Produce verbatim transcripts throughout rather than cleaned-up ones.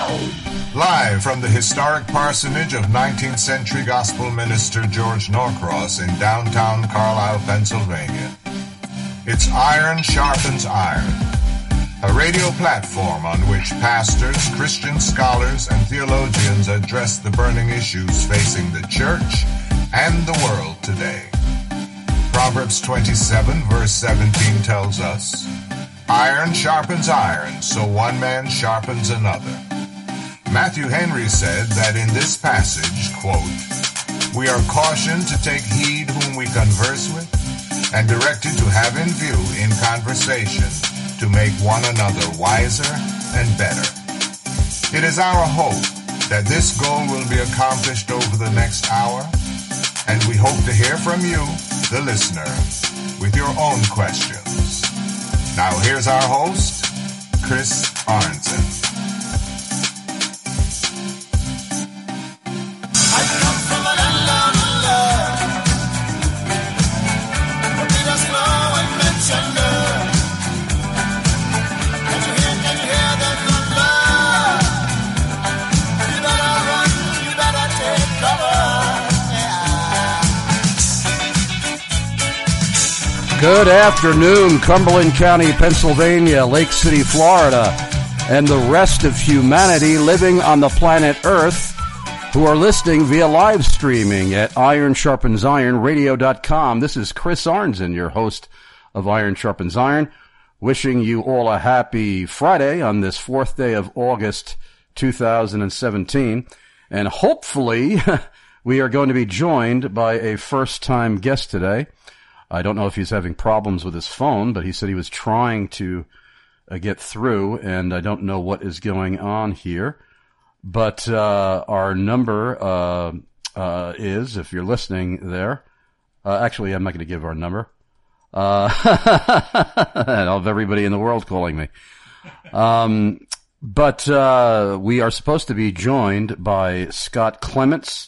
Live from the historic parsonage of nineteenth century gospel minister George Norcross in downtown Carlisle, Pennsylvania. It's Iron Sharpens Iron, a radio platform on which pastors, Christian scholars, and theologians address the burning issues facing the church and the world today. Proverbs twenty-seven, verse seventeen tells us, "Iron sharpens iron, so one man sharpens another." Matthew Henry said that in this passage, quote, "We are cautioned to take heed whom we converse with, and directed to have in view in conversation to make one another wiser and better." It is our hope that this goal will be accomplished over the next hour, and we hope to hear from you, the listener, with your own questions. Now here's our host, Chris Arnzen. Good afternoon, Cumberland County, Pennsylvania, Lake City, Florida, and the rest of humanity living on the planet Earth who are listening via live streaming at iron sharpens iron radio dot com. This is Chris Arnzen, your host of Iron Sharpens Iron, wishing you all a happy Friday on this fourth day of August two thousand seventeen. And hopefully we are going to be joined by a first-time guest today. I don't know if he's having problems with his phone, but he said he was trying to uh, get through, and I don't know what is going on here. But uh, our number uh, uh, is, if you're listening there, uh, actually, I'm not going to give our number. Uh, I'll have everybody in the world calling me. Um, but uh, we are supposed to be joined by Scott Clements.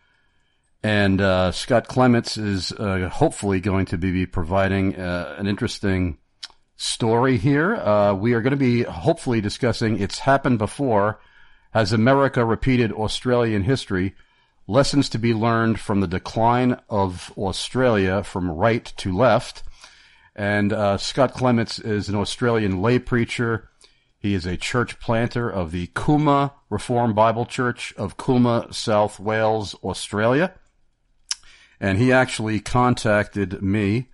And uh, Scott Clements is uh, hopefully going to be providing uh, an interesting story here. Uh, we are going to be hopefully discussing It's Happened Before. Has America repeated Australian history? Lessons to be learned from the decline of Australia from right to left. And uh, Scott Clements is an Australian lay preacher. He is a church planter of the Cooma Reformed Bible Church of Cooma, South Wales, Australia. And he actually contacted me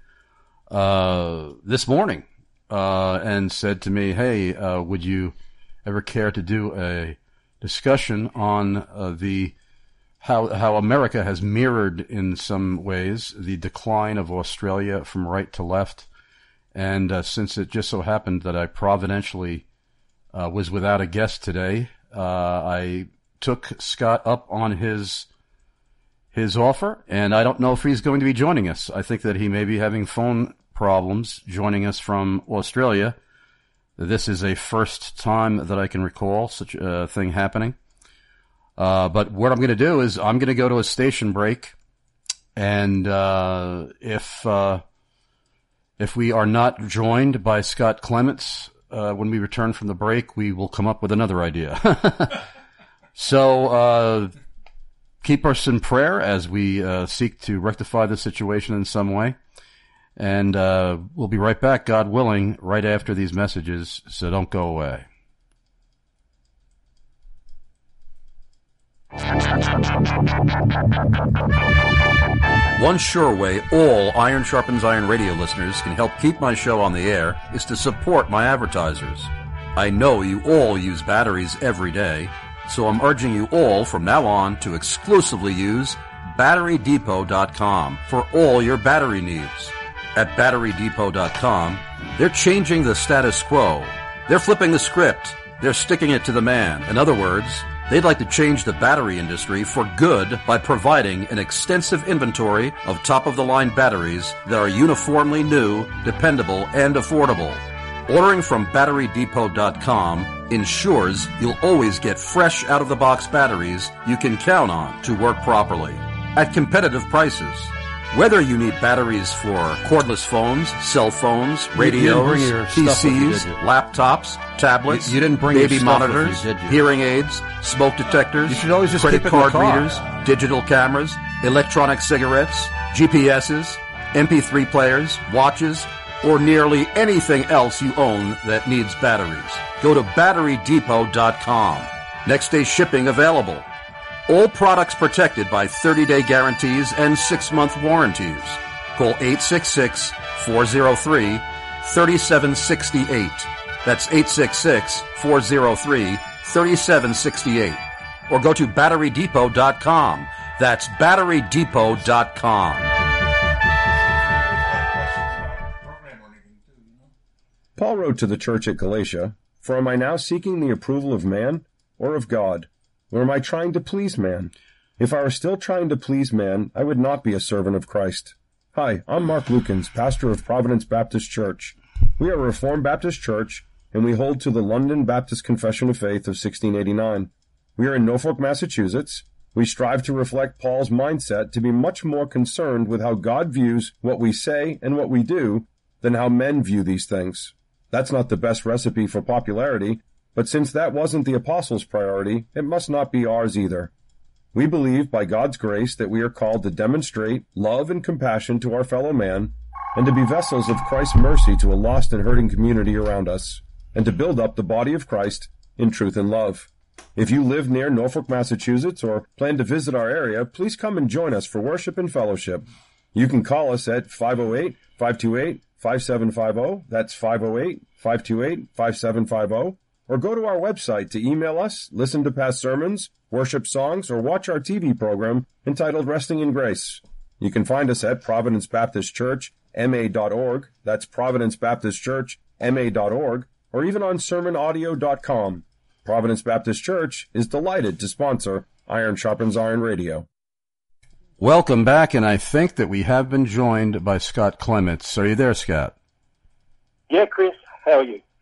uh this morning uh and said to me, hey, uh would you ever care to do a discussion on uh, the how how America has mirrored in some ways the decline of Australia from right to left. And uh, since it just so happened that I providentially uh, was without a guest today, uh I took Scott up on his his offer, and I don't know if he's going to be joining us. I think that he may be having phone problems joining us from Australia. This is a first time that I can recall such a thing happening. Uh, but what I'm going to do is I'm going to go to a station break, and uh, if uh, if we are not joined by Scott Clements uh, when we return from the break, we will come up with another idea. so... Uh, Keep us in prayer as we uh, seek to rectify the situation in some way. And uh, we'll be right back, God willing, right after these messages, so don't go away. One sure way all Iron Sharpens Iron radio listeners can help keep my show on the air is to support my advertisers. I know you all use batteries every day, so I'm urging you all from now on to exclusively use battery depot dot com for all your battery needs. At battery depot dot com, they're changing the status quo. They're flipping the script. They're sticking it to the man. In other words, they'd like to change the battery industry for good by providing an extensive inventory of top-of-the-line batteries that are uniformly new, dependable, and affordable. Ordering from battery depot dot com ensures you'll always get fresh out-of-the-box batteries you can count on to work properly at competitive prices. Whether you need batteries for cordless phones, cell phones, radios, P Cs, you, laptops, tablets, you, you didn't bring baby monitors, you, hearing aids, smoke detectors, you should always just credit card readers, digital cameras, electronic cigarettes, G P S's, M P three players, watches, or nearly anything else you own that needs batteries. Go to battery depot dot com. Next day shipping available. All products protected by thirty-day guarantees and six-month warranties. Call eight six six, four oh three, three seven six eight. That's eight six six, four oh three, three seven six eight. Or go to battery depot dot com. That's battery depot dot com. Paul wrote to the church at Galatia, "For am I now seeking the approval of man or of God? Or am I trying to please man? If I were still trying to please man, I would not be a servant of Christ." Hi, I'm Mark Lukens, pastor of Providence Baptist Church. We are a Reformed Baptist church, and we hold to the London Baptist Confession of Faith of sixteen eighty-nine. We are in Norfolk, Massachusetts. We strive to reflect Paul's mindset to be much more concerned with how God views what we say and what we do than how men view these things. That's not the best recipe for popularity, but since that wasn't the apostles' priority, it must not be ours either. We believe, by God's grace, that we are called to demonstrate love and compassion to our fellow man, and to be vessels of Christ's mercy to a lost and hurting community around us, and to build up the body of Christ in truth and love. If you live near Norfolk, Massachusetts, or plan to visit our area, please come and join us for worship and fellowship. You can call us at five oh eight, five two eight, five seven five oh. That's five oh eight, five two eight, five seven five oh. Or go to our website to email us, listen to past sermons, worship songs, or watch our T V program entitled Resting in Grace. You can find us at Providence Baptist Church, M A dot org. That's Providence Baptist Church, M A dot org. Or even on sermon audio dot com. Providence Baptist Church is delighted to sponsor Iron Sharpens Iron Radio. Welcome back, and I think that we have been joined by Scott Clements. Are you there, Scott? Yeah, Chris. How are you?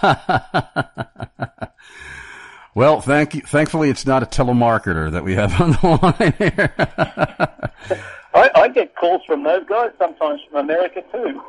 Well, thank you. Thankfully, it's not a telemarketer that we have on the line here. I, I get calls from those guys, sometimes from America, too.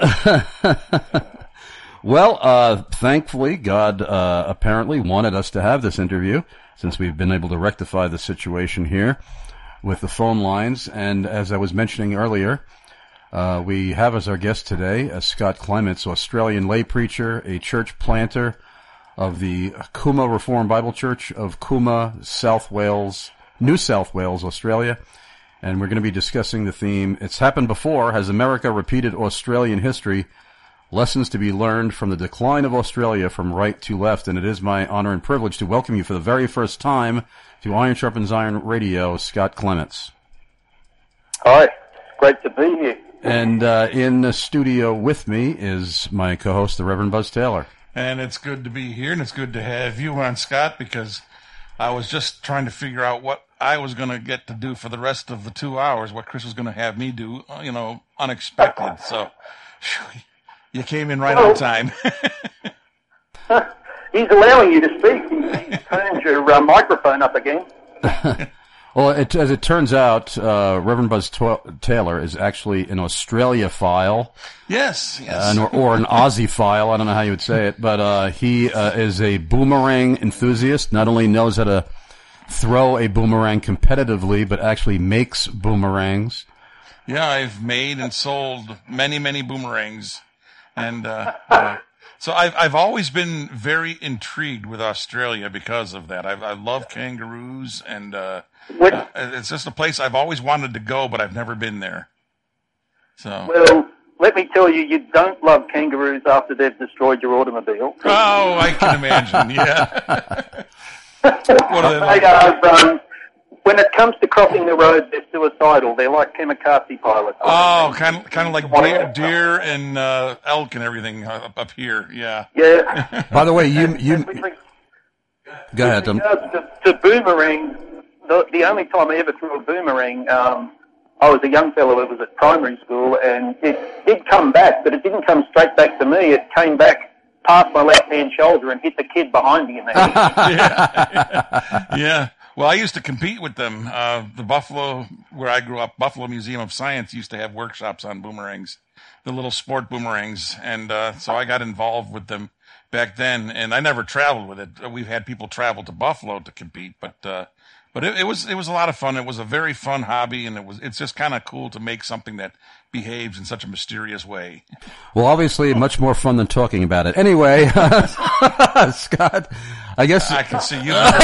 Well, uh, thankfully, God uh, apparently wanted us to have this interview, since we've been able to rectify the situation here with the phone lines. And as I was mentioning earlier, Uh, we have as our guest today uh, Scott Clements, Australian lay preacher, a church planter of the Cooma Reformed Bible Church of Cooma, South Wales, New South Wales, Australia. And we're going to be discussing the theme, "It's Happened Before. Has America Repeated Australian History? Lessons to be Learned from the Decline of Australia from Right to Left." And it is my honor and privilege to welcome you for the very first time to Iron Sharpens Iron Radio, Scott Clements. Hi, it's great to be here. And uh, in the studio with me is my co-host, the Reverend Buzz Taylor. And it's good to be here, and it's good to have you on, Scott, because I was just trying to figure out what I was going to get to do for the rest of the two hours, what Chris was going to have me do, you know, unexpected. So you came in right oh. on time. He's allowing you to speak. He turned your uh, microphone up again. Well, it, as it turns out, uh, Reverend Buzz Tw- Taylor is actually an Australia-phile. Yes, yes. Uh, or, or an Aussie-phile, I don't know how you would say it, but uh, he uh, is a boomerang enthusiast, not only knows how to throw a boomerang competitively, but actually makes boomerangs. Yeah, I've made and sold many, many boomerangs. And uh, uh, so I've, I've always been very intrigued with Australia because of that. I, I love kangaroos, and uh, uh, it's just a place I've always wanted to go, but I've never been there. So. Well, let me tell you, you don't love kangaroos after they've destroyed your automobile. Oh, I can imagine, yeah. What are they like? They are, um, when it comes to crossing the road, they're suicidal. They're like kamikaze pilots. Oh, kind of, kind of like deer, deer and uh, elk and everything up, up here. Yeah. Yeah. By the way, you you go ahead. With regards to, to boomerang, the, the only time I ever threw a boomerang, um, I was a young fellow. It was at primary school, and it did come back, but it didn't come straight back to me. It came back past my left-hand shoulder and hit the kid behind me. In the head. yeah. yeah. Well, I used to compete with them. Uh, the Buffalo, where I grew up, Buffalo Museum of Science used to have workshops on boomerangs, the little sport boomerangs. And uh, so I got involved with them back then. And I never traveled with it. We've had people travel to Buffalo to compete, but uh, but it, it was it was a lot of fun. It was a very fun hobby, and it was it's just kind of cool to make something that behaves in such a mysterious way. Well, obviously, much more fun than talking about it. Anyway, Scott, I guess I can see you've never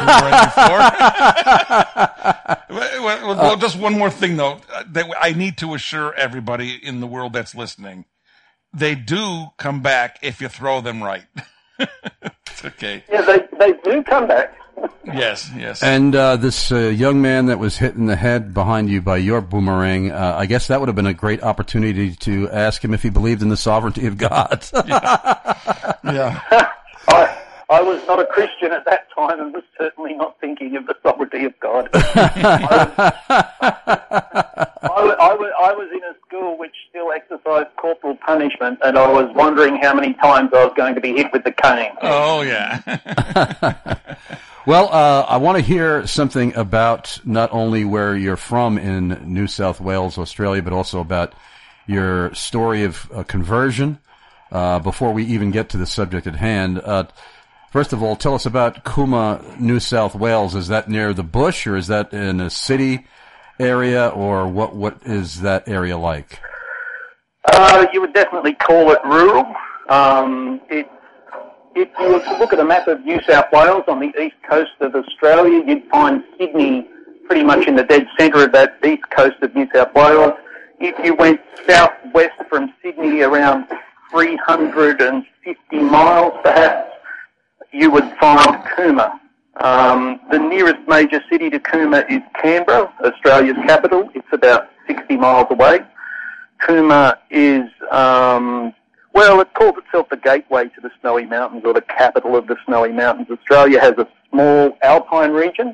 thrown a boomerang before. well, well, just one more thing, though, that I need to assure everybody in the world that's listening: they do come back if you throw them right. It's okay. Yeah, they they do come back. Yes, yes. And uh, this uh, young man that was hit in the head behind you by your boomerang, uh, I guess that would have been a great opportunity to ask him if he believed in the sovereignty of God. yeah. yeah. I, I was not a Christian at that time and was certainly not thinking of the sovereignty of God. I, was, I, was, I, was, I was in a school which still exercised corporal punishment, and I was wondering how many times I was going to be hit with the cane. Oh, yeah. Well, uh, I want to hear something about not only where you're from in New South Wales, Australia, but also about your story of uh, conversion uh, before we even get to the subject at hand. Uh, first of all, tell us about Cooma, New South Wales. Is that near the bush, or is that in a city area, or what? What is that area like? Uh, you would definitely call it rural. Um, it If you were to look at a map of New South Wales on the east coast of Australia, you'd find Sydney pretty much in the dead centre of that east coast of New South Wales. If you went southwest from Sydney around three hundred fifty miles perhaps, you would find Cooma. Um, the nearest major city to Cooma is Canberra, Australia's capital. It's about sixty miles away. Cooma is... Um, Well, it calls itself the gateway to the Snowy Mountains, or the capital of the Snowy Mountains. Australia has a small alpine region,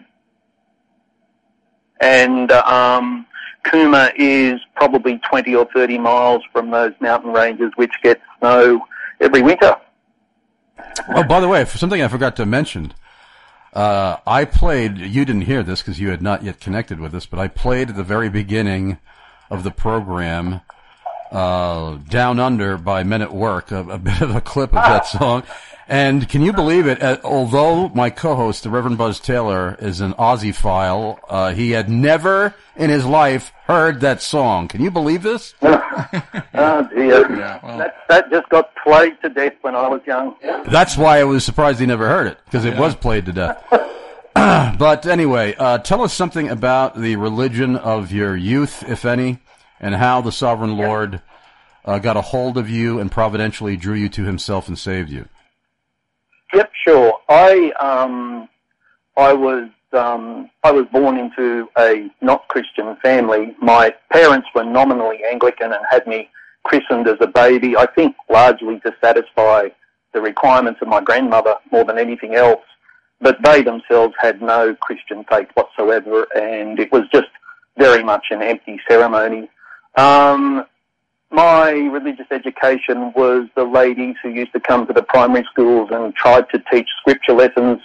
and um, Cooma is probably twenty or thirty miles from those mountain ranges, which get snow every winter. Oh, by the way, for something I forgot to mention, uh, I played, you didn't hear this because you had not yet connected with us, but I played at the very beginning of the program Uh, Down Under by Men at Work, a, a bit of a clip of that song. And can you believe it? Uh, although my co-host, the Reverend Buzz Taylor, is an Aussie-phile, uh, he had never in his life heard that song. Can you believe this? Oh, dear. Yeah, well. that, that just got played to death when I was young. That's why I was surprised he never heard it, because it Yeah. was played to death. But anyway, uh, tell us something about the religion of your youth, if any, and how the Sovereign Lord uh, got a hold of you and providentially drew you to himself and saved you. Yep, sure. I um, I was um, I was born into a not Christian family. My parents were nominally Anglican and had me christened as a baby, I think largely to satisfy the requirements of my grandmother more than anything else. But they themselves had no Christian faith whatsoever, and it was just very much an empty ceremony. Um, my religious education was the ladies who used to come to the primary schools and tried to teach scripture lessons.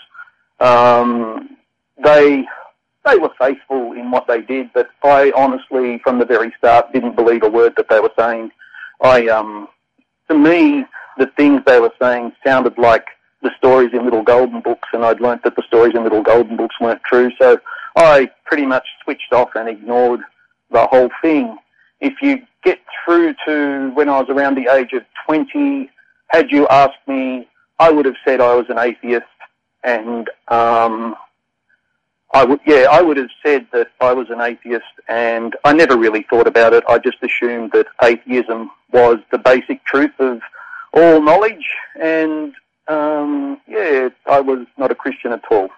Um, they they were faithful in what they did, but I honestly, from the very start, didn't believe a word that they were saying. I, um, to me, the things they were saying sounded like the stories in Little Golden Books, and I'd learnt that the stories in Little Golden Books weren't true, so I pretty much switched off and ignored the whole thing. If you get through to when I was around the age of twenty, had you asked me, I would have said I was an atheist, and um, I would, yeah, I would have said that I was an atheist, and I never really thought about it. I just assumed that atheism was the basic truth of all knowledge, and um, yeah, I was not a Christian at all.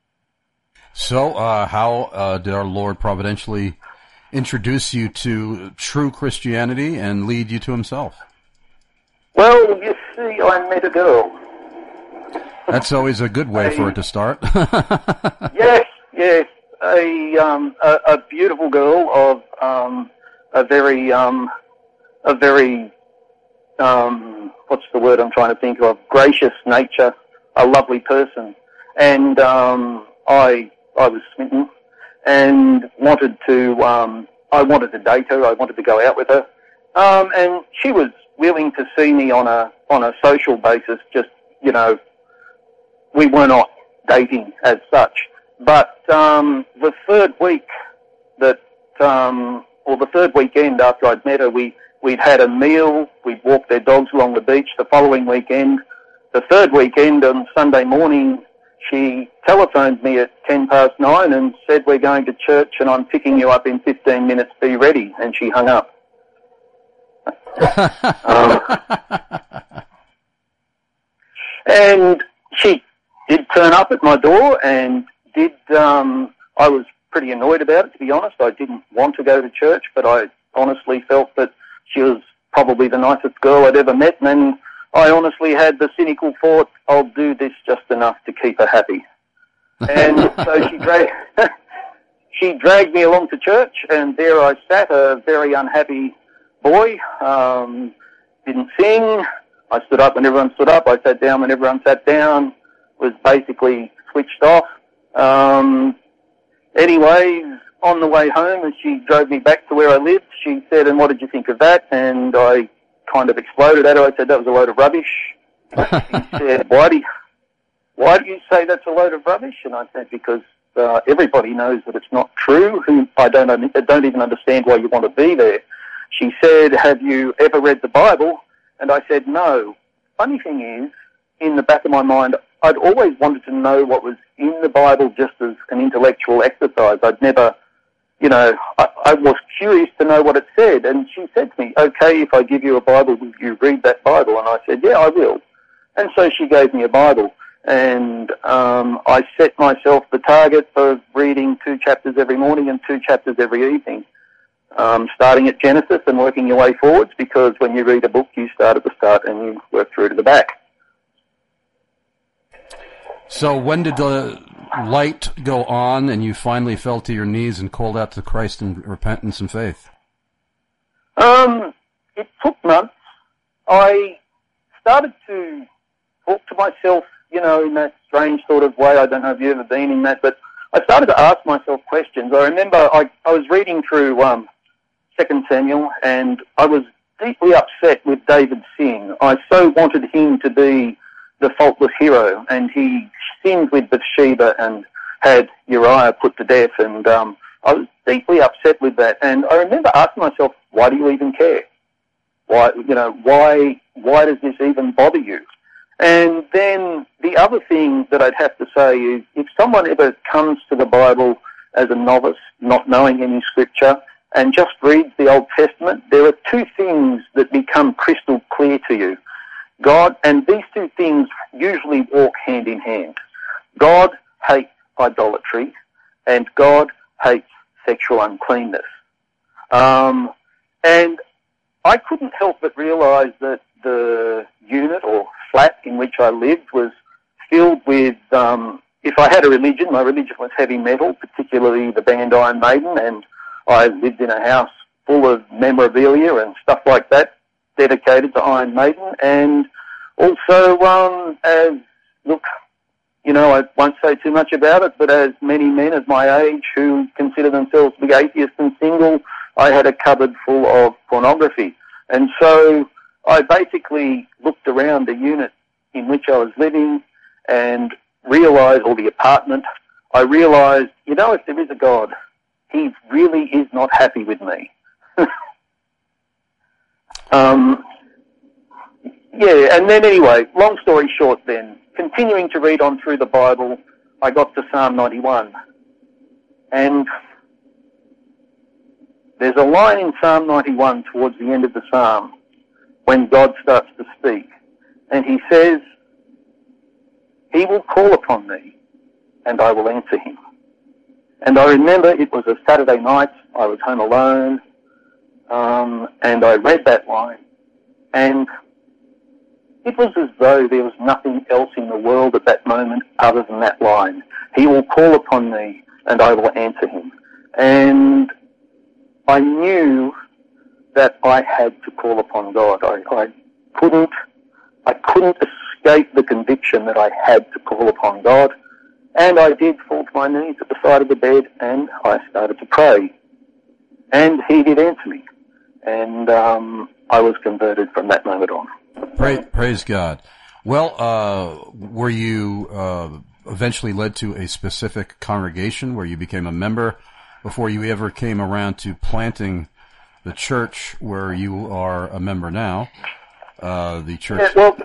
So, uh, how uh, did our Lord providentially introduce you to true Christianity and lead you to himself? Well, you see, I met a girl. That's always a good way a, for it to start. yes, yes. A, um, a, a beautiful girl of um, a very, um, a very, um, what's the word I'm trying to think of, gracious nature, a lovely person. And um, I I was smitten and wanted to, um, I wanted to date her. I wanted to go out with her. Um, and she was willing to see me on a, on a social basis. Just, you know, we were not dating as such. But, um, the third week that, um, or the third weekend after I'd met her, we, we'd had a meal. We'd walked their dogs along the beach. The following weekend, the third weekend on Sunday morning, she telephoned me at ten past nine and said, we're going to church and I'm picking you up in fifteen minutes, be ready. And she hung up. um, and she did turn up at my door and did, um, I was pretty annoyed about it, to be honest. I didn't want to go to church, but I honestly felt that she was probably the nicest girl I'd ever met, and I honestly had the cynical thought, I'll do this just enough to keep her happy. And so she dragged, she dragged me along to church, and there I sat, a very unhappy boy, um, didn't sing. I stood up when everyone stood up. I sat down when everyone sat down, was basically switched off. Um, anyway, on the way home, as she drove me back to where I lived, she said, and what did you think of that? And I kind of exploded at her. I said, that was a load of rubbish. She said, why do you, why do you say that's a load of rubbish? And I said, because uh, everybody knows that it's not true. Who I don't, I don't even understand why you want to be there. She said, have you ever read the Bible? And I said, no. Funny thing is, in the back of my mind, I'd always wanted to know what was in the Bible just as an intellectual exercise. I'd never, you know, I, I was curious to know what it said. And she said to me, okay, if I give you a Bible, will you read that Bible? And I said, yeah, I will. And so she gave me a Bible. And um, I set myself the target of reading two chapters every morning and two chapters every evening, um, starting at Genesis and working your way forwards, because when you read a book, you start at the start and you work through to the back. So when did the light go on and you finally fell to your knees and called out to Christ in repentance and faith? Um, it took months. I started to talk to myself, you know, in that strange sort of way. I don't know if you've ever been in that, but I started to ask myself questions. I remember I, I was reading through um, Second Samuel, and I was deeply upset with David's sin. I so wanted him to be the faultless hero, and he sinned with Bathsheba and had Uriah put to death, and um, I was deeply upset with that. And I remember asking myself, why do you even care? Why, you know, why, why does this even bother you? And then the other thing that I'd have to say is, if someone ever comes to the Bible as a novice, not knowing any scripture, and just reads the Old Testament, there are two things that become crystal clear to you. God, and these two things usually walk hand in hand. God hates idolatry, and God hates sexual uncleanness. Um, and I couldn't help but realize that the unit or flat in which I lived was filled with, um, if I had a religion, my religion was heavy metal, particularly the band Iron Maiden, and I lived in a house full of memorabilia and stuff like that, dedicated to Iron Maiden. And also, um, as, look, you know, I won't say too much about it, but as many men of my age who consider themselves to be atheists and single, I had a cupboard full of pornography. And so I basically looked around the unit in which I was living and realized, or the apartment, I realized, you know, if there is a God, he really is not happy with me. um, yeah, and then anyway, long story short then, continuing to read on through the Bible, I got to Psalm ninety-one. And there's a line in Psalm ninety-one towards the end of the psalm when God starts to speak. And he says, he will call upon me and I will answer him. And I remember it was a Saturday night, I was home alone, um, and I read that line, and it was as though there was nothing else in the world at that moment other than that line. He will call upon me and I will answer him. And I knew that I had to call upon God. I, I couldn't, I couldn't escape the conviction that I had to call upon God. And I did fall to my knees at the side of the bed, and I started to pray. And he did answer me. And um, I was converted from that moment on. Praise, praise God. Well, uh, were you uh, eventually led to a specific congregation where you became a member before you ever came around to planting the church where you are a member now? Uh, the church. Yeah, well,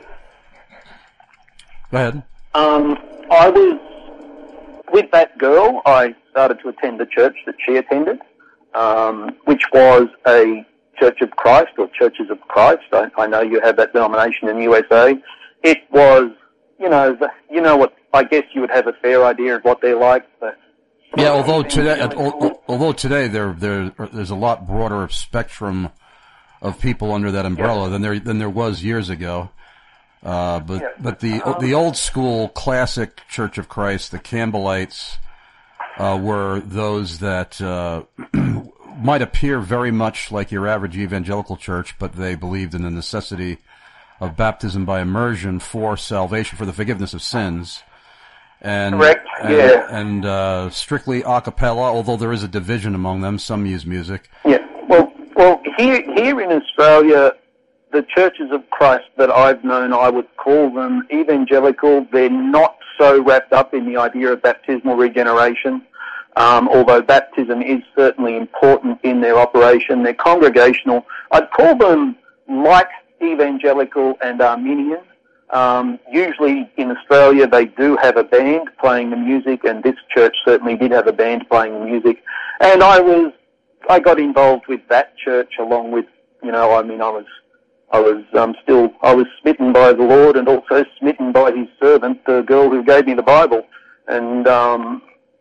go ahead. Um, I was with that girl. I started to attend the church that she attended, um, which was a Church of Christ or Churches of Christ. I, I know you have that denomination in the U S A. It was, you know, the, you know what? I guess you would have a fair idea of what they're like. But yeah, although today, although today there there there's a lot broader spectrum of people under that umbrella yeah. than there than there was years ago. Uh, but yeah. but the um, the old school classic Church of Christ, the Campbellites, uh, were those that uh, might appear very much like your average evangelical church, but they believed in the necessity of baptism by immersion for salvation, for the forgiveness of sins. And, Correct. And, yeah. and uh, strictly a cappella, although there is a division among them. Some use music. Yeah. Well, well, here here in Australia, the Churches of Christ that I've known, I would call them evangelical. They're not so wrapped up in the idea of baptismal regeneration, um, although baptism is certainly important in their operation. They're congregational. I'd call them like evangelical and Arminian. Um, usually in Australia they do have a band playing the music, and this church certainly did have a band playing the music. And I was, I got involved with that church along with, you know, I mean, I was, I was um, still, I was smitten by the Lord and also smitten by His servant, the girl who gave me the Bible. And um,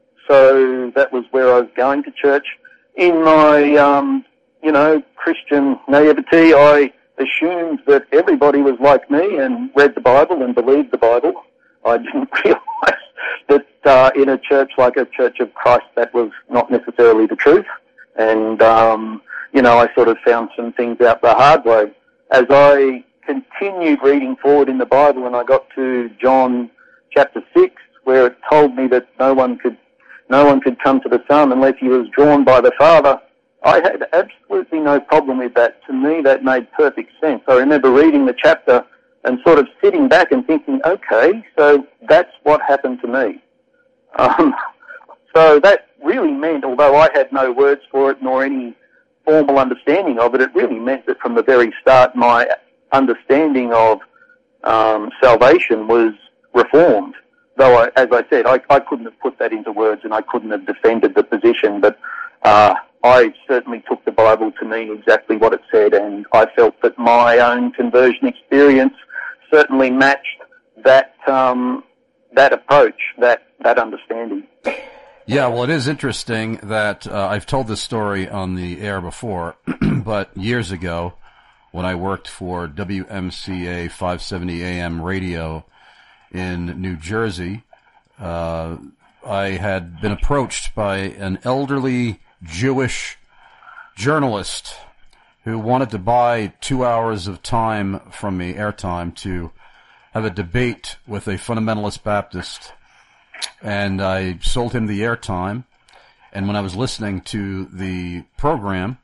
so that was where I was going to church. In my, um, you know, Christian naivety, I assumed that everybody was like me and read the Bible and believed the Bible. I didn't realize that uh, in a church like a Church of Christ that was not necessarily the truth. And, um, you know, I sort of found some things out the hard way. As I continued reading forward in the Bible and I got to John chapter six, where it told me that no one could, no one could come to the Son unless he was drawn by the Father, I had absolutely no problem with that. To me, that made perfect sense. I remember reading the chapter and sort of sitting back and thinking, okay, so that's what happened to me. Um, so that really meant, although I had no words for it nor any formal understanding of it, it really meant that from the very start my understanding of um, salvation was reformed. Though, I, as I said, I, I couldn't have put that into words and I couldn't have defended the position, but uh, I certainly took the Bible to mean exactly what it said, and I felt that my own conversion experience certainly matched that um, that approach, that, that understanding. Yeah, well, it is interesting that uh, I've told this story on the air before, but years ago, when I worked for W M C A five seventy A M radio in New Jersey, uh, I had been approached by an elderly Jewish journalist who wanted to buy two hours of time from me, airtime, to have a debate with a fundamentalist Baptist. And I sold him the airtime. And when I was listening to the program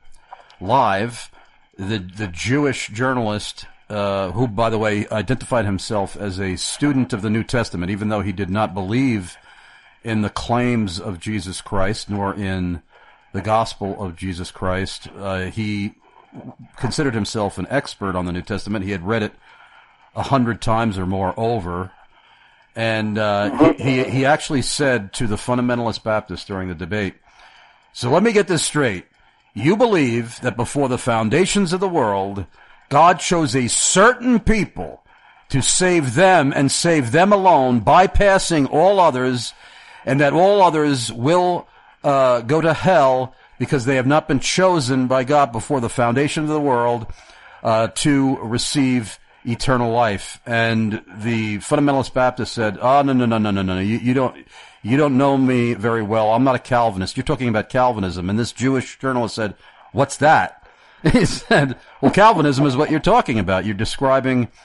live, the the Jewish journalist, uh, who, by the way, identified himself as a student of the New Testament, even though he did not believe in the claims of Jesus Christ, nor in the gospel of Jesus Christ, uh, he considered himself an expert on the New Testament. He had read it a hundred times or more over. And uh, he, he actually said to the fundamentalist Baptist during the debate, so let me get this straight. You believe that before the foundations of the world, God chose a certain people to save them and save them alone, bypassing all others, and that all others will uh, go to hell because they have not been chosen by God before the foundation of the world uh, to receive eternal life. And the fundamentalist Baptist said, oh, no, no, no, no, no, no, you, you don't, you don't know me very well. I'm not a Calvinist. You're talking about Calvinism. And this Jewish journalist said, what's that? He said, well, Calvinism is what you're talking about. You're describing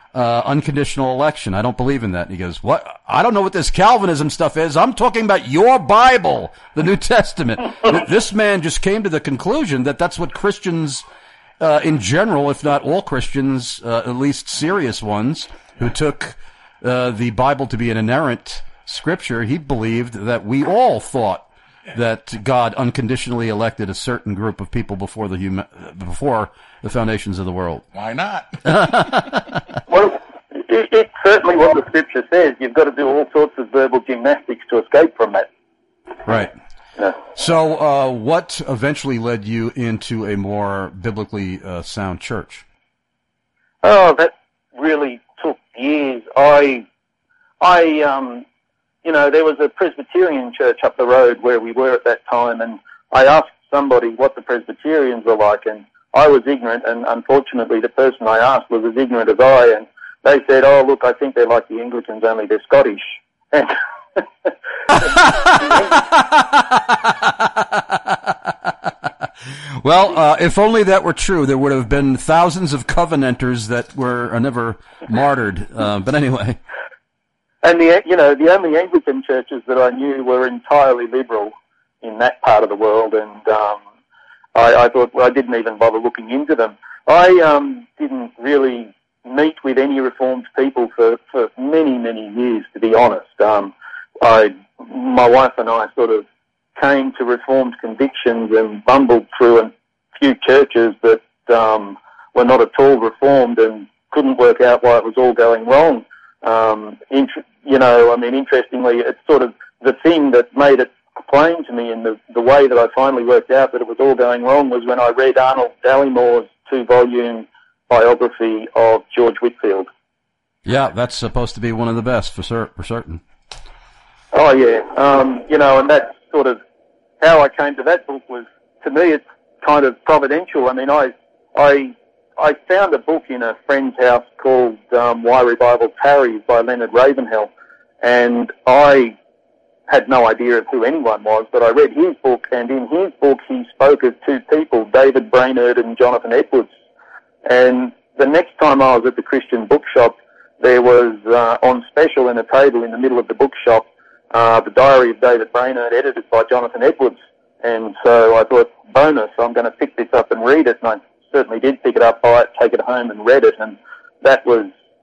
uh, unconditional election. I don't believe in that. And he goes, what? I don't know what this Calvinism stuff is. I'm talking about your Bible, the New Testament. This man just came to the conclusion that that's what Christians, uh, in general, if not all Christians, uh, at least serious ones, who took uh, the Bible to be an inerrant scripture, he believed that we all thought that God unconditionally elected a certain group of people before the huma- before the foundations of the world. Why not? Well, it, it's certainly what the scripture says. You've got to do all sorts of verbal gymnastics to escape from that. Right. Yeah. So, uh, what eventually led you into a more biblically uh, sound church? Oh, that really took years. I, I, um, you know, there was a Presbyterian church up the road where we were at that time, and I asked somebody what the Presbyterians were like, and I was ignorant, and unfortunately the person I asked was as ignorant as I, and they said, oh, look, I think they're like the Anglicans, only they're Scottish. And well, uh, if only that were true, there would have been thousands of Covenanters that were uh, never martyred. Uh, but anyway. And the, you know, the only Anglican churches that I knew were entirely liberal in that part of the world, and um, I, I thought, well, I didn't even bother looking into them. I um, didn't really meet with any Reformed people for, for many, many years, to be honest. Um, I, my wife and I sort of came to Reformed convictions and bumbled through a few churches that um, were not at all Reformed and couldn't work out why it was all going wrong. Um, int- you know, I mean, interestingly, it's sort of the thing that made it plain to me, and the, the way that I finally worked out that it was all going wrong was when I read Arnold Dallimore's two-volume biography of George Whitefield. Yeah, that's supposed to be one of the best for, cer- for certain. Oh, yeah. Um, you know, and that's sort of how I came to that book was, to me, it's kind of providential. I mean, I I, I found a book in a friend's house called um, Why Revival Tarries by Leonard Ravenhill, and I had no idea of who anyone was, but I read his book, and in his book he spoke of two people, David Brainerd and Jonathan Edwards. And the next time I was at the Christian bookshop, there was uh, on special in a table in the middle of the bookshop, uh, the Diary of David Brainerd, edited by Jonathan Edwards. And so I thought, bonus, I'm going to pick this up and read it. And I certainly did pick it up, buy it, take it home and read it. And that was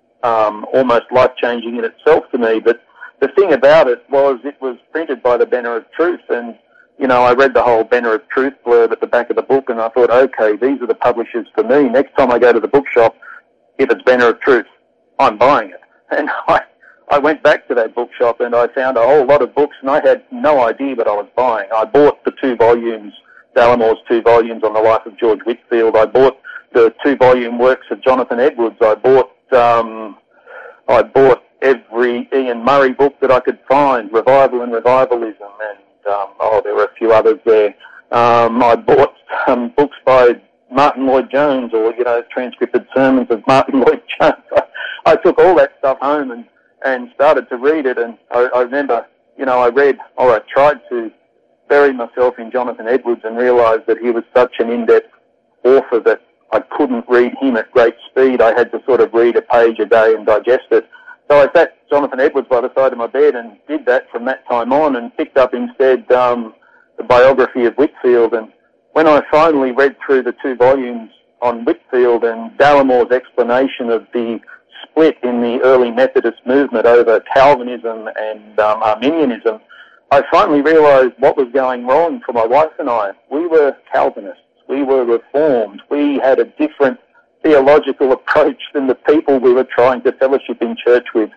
um, almost life-changing in itself to me. But the thing about it was it was printed by the Banner of Truth. And, you know, I read the whole Banner of Truth blurb at the back of the book, and I thought, okay, these are the publishers for me. Next time I go to the bookshop, if it's Banner of Truth, I'm buying it. And I, I went back to that bookshop and I found a whole lot of books, and I had no idea what I was buying. I bought the two volumes, Dallimore's two volumes on the life of George Whitefield. I bought the two volume works of Jonathan Edwards. I bought, um, I bought every Ian Murray book that I could find, Revival and Revivalism, and um, oh, there were a few others there. Um, I bought um, books by Martin Lloyd-Jones, or, you know, transcripted sermons of Martin Lloyd-Jones. I, I took all that stuff home and, and started to read it, and I, I remember, you know, I read, or I tried to bury myself in Jonathan Edwards and realised that he was such an in-depth author that I couldn't read him at great speed. I had to sort of read a page a day and digest it. So I sat Jonathan Edwards by the side of my bed and did that from that time on, and picked up instead um, the biography of Whitefield. And when I finally read through the two volumes on Whitefield and Dallimore's explanation of the split in the early Methodist movement over Calvinism and um, Arminianism, I finally realised what was going wrong for my wife and I. We were Calvinists. We were Reformed. We had a different theological approach than the people we were trying to fellowship in church with.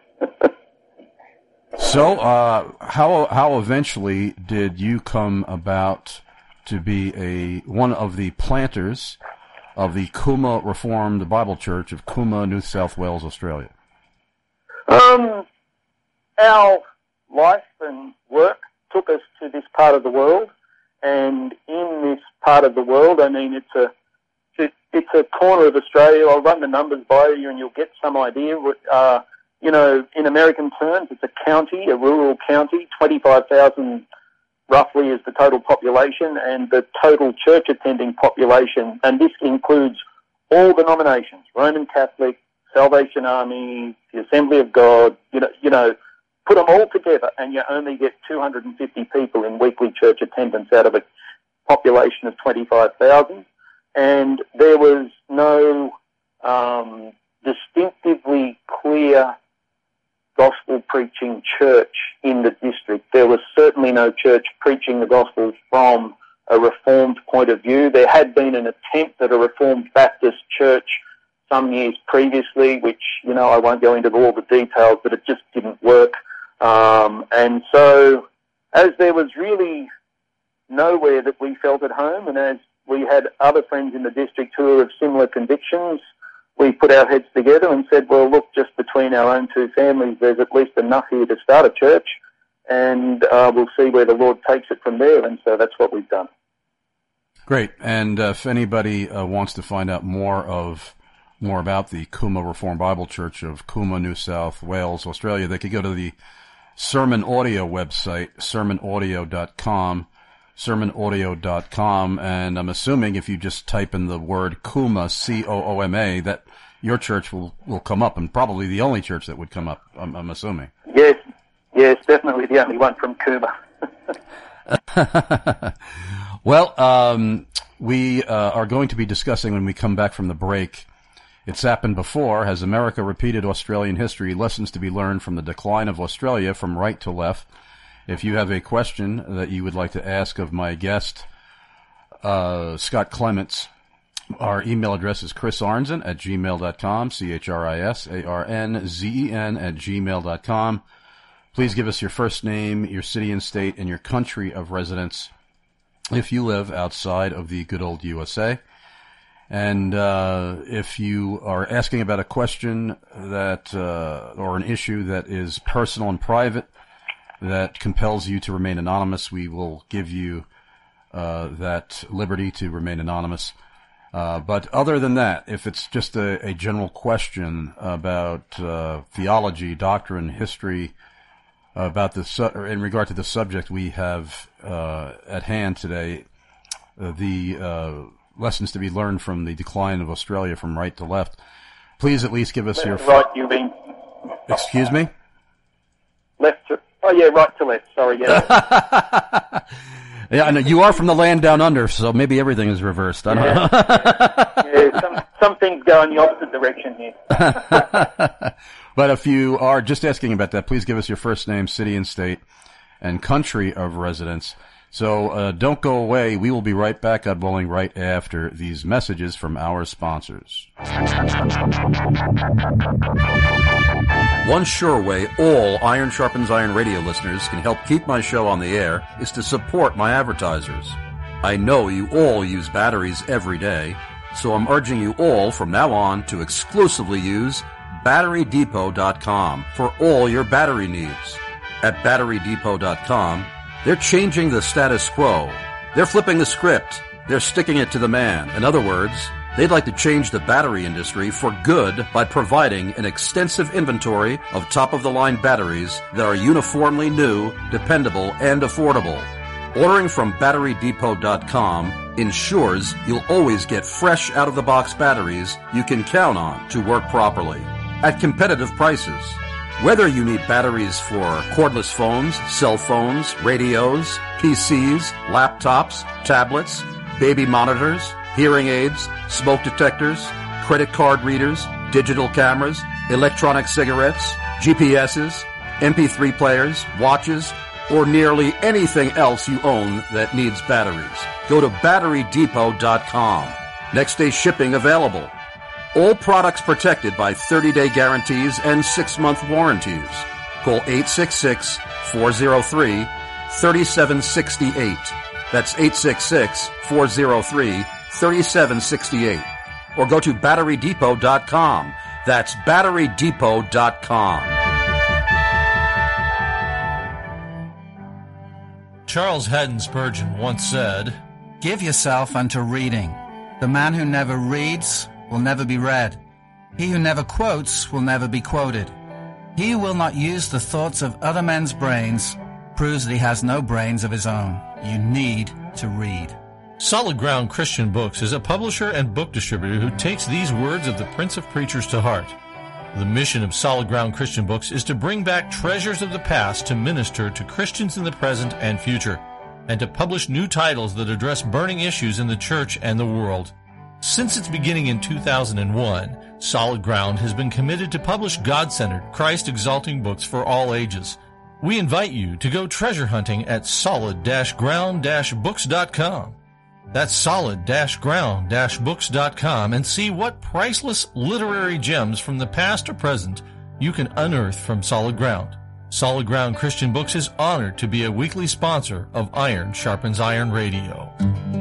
So, uh, how how eventually did you come about to be a one of the planters of the Cooma Reformed Bible Church of Cooma, New South Wales, Australia? Um, our life and work took us to this part of the world, and in this part of the world, I mean, it's a it's a corner of Australia. I'll run the numbers by you, and you'll get some idea. Uh, you know, in American terms, it's a county, a rural county. twenty-five thousand roughly is the total population, and the total church attending population, and this includes all denominations, Roman Catholic, Salvation Army, the Assembly of God, you know, you know, put them all together and you only get two hundred fifty people in weekly church attendance out of a population of twenty-five thousand. And there was no um, distinctively clear gospel preaching church in the district. There was certainly no church preaching the gospel from a Reformed point of view. There had been an attempt at a Reformed Baptist church some years previously, which, you know, I won't go into all the details, but it just didn't work. Um, and so as there was really nowhere that we felt at home, and as we had other friends in the district who were of similar convictions, we put our heads together and said, well, look, just between our own two families, there's at least enough here to start a church, and uh, we'll see where the Lord takes it from there. And so that's what we've done. Great. And uh, if anybody uh, wants to find out more of more about the Cooma Reformed Bible Church of Cooma, New South Wales, Australia, they could go to the Sermon Audio website, sermon audio dot com, sermon audio dot com, and I'm assuming if you just type in the word Cooma, C O O M A, that your church will, will come up, and probably the only church that would come up, I'm, I'm assuming. Yes, yes, definitely the only one from Cooma. Well, um, we uh, are going to be discussing when we come back from the break. It's happened before. Has America repeated Australian history? Lessons to be learned from the decline of Australia from right to left. If you have a question that you would like to ask of my guest, uh, Scott Clements, our email address is chris arnzen at gmail dot com, C H R I S A R N Z E N at gmail dot com. Please give us your first name, your city and state, and your country of residence if you live outside of the good old U S A. And uh, if you are asking about a question that uh, or an issue that is personal and private that compels you to remain anonymous, we will give you uh, that liberty to remain anonymous. Uh, but other than that, if it's just a, a general question about uh, theology, doctrine, history, uh, about the su- or in regard to the subject we have uh, at hand today, uh, the uh, lessons to be learned from the decline of Australia from right to left, please at least give us your... Right, you mean... Excuse me? Left to... Oh, yeah, right to left. Sorry, yeah. Yeah, I know. You are from the land down under, so maybe everything is reversed. I don't yeah. know. yeah, some, some things go in the opposite direction here. But if you are just asking about that, please give us your first name, city and state, and country of residence. So uh, don't go away. We will be right back, God willing, right after these messages from our sponsors. One sure way all Iron Sharpens Iron radio listeners can help keep my show on the air is to support my advertisers. I know you all use batteries every day, so I'm urging you all from now on to exclusively use battery depot dot com for all your battery needs. At battery depot dot com, they're changing the status quo. They're flipping the script. They're sticking it to the man. In other words, they'd like to change the battery industry for good by providing an extensive inventory of top-of-the-line batteries that are uniformly new, dependable, and affordable. Ordering from battery depot dot com ensures you'll always get fresh out-of-the-box batteries you can count on to work properly at competitive prices. Whether you need batteries for cordless phones, cell phones, radios, P Cs, laptops, tablets, baby monitors, hearing aids, smoke detectors, credit card readers, digital cameras, electronic cigarettes, G P S's, M P three players, watches, or nearly anything else you own that needs batteries, go to battery depot dot com. Next day shipping available. All products protected by thirty-day guarantees and six-month warranties. Call eight six six, four oh three, three seven six eight. That's eight six six, four oh three, three seven six eight. Or go to battery depot dot com. That's battery depot dot com. Charles Haddon Spurgeon once said, "Give yourself unto reading. The man who never reads will never be read. He who never quotes will never be quoted. He who will not use the thoughts of other men's brains proves that he has no brains of his own. You need to read." Solid Ground Christian Books is a publisher and book distributor who takes these words of the Prince of Preachers to heart. The mission of Solid Ground Christian Books is to bring back treasures of the past to minister to Christians in the present and future, and to publish new titles that address burning issues in the church and the world. Since its beginning in two thousand one, Solid Ground has been committed to publish God-centered, Christ-exalting books for all ages. We invite you to go treasure hunting at solid ground books dot com. That's solid ground books dot com and see what priceless literary gems from the past or present you can unearth from Solid Ground. Solid Ground Christian Books is honored to be a weekly sponsor of Iron Sharpens Iron Radio.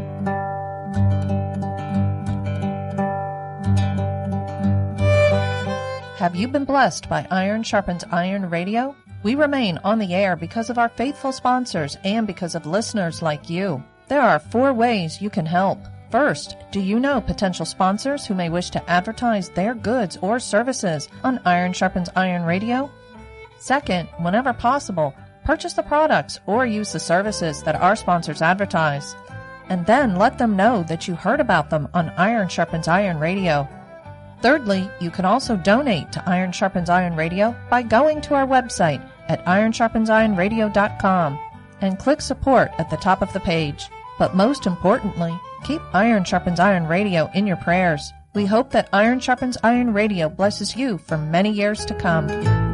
Have you been blessed by Iron Sharpens Iron Radio? We remain on the air because of our faithful sponsors and because of listeners like you. There are four ways you can help. First, do you know potential sponsors who may wish to advertise their goods or services on Iron Sharpens Iron Radio? Second, whenever possible, purchase the products or use the services that our sponsors advertise. And then let them know that you heard about them on Iron Sharpens Iron Radio. Thirdly, you can also donate to Iron Sharpens Iron Radio by going to our website at iron sharpens iron radio dot com and click support at the top of the page. But most importantly, keep Iron Sharpens Iron Radio in your prayers. We hope that Iron Sharpens Iron Radio blesses you for many years to come.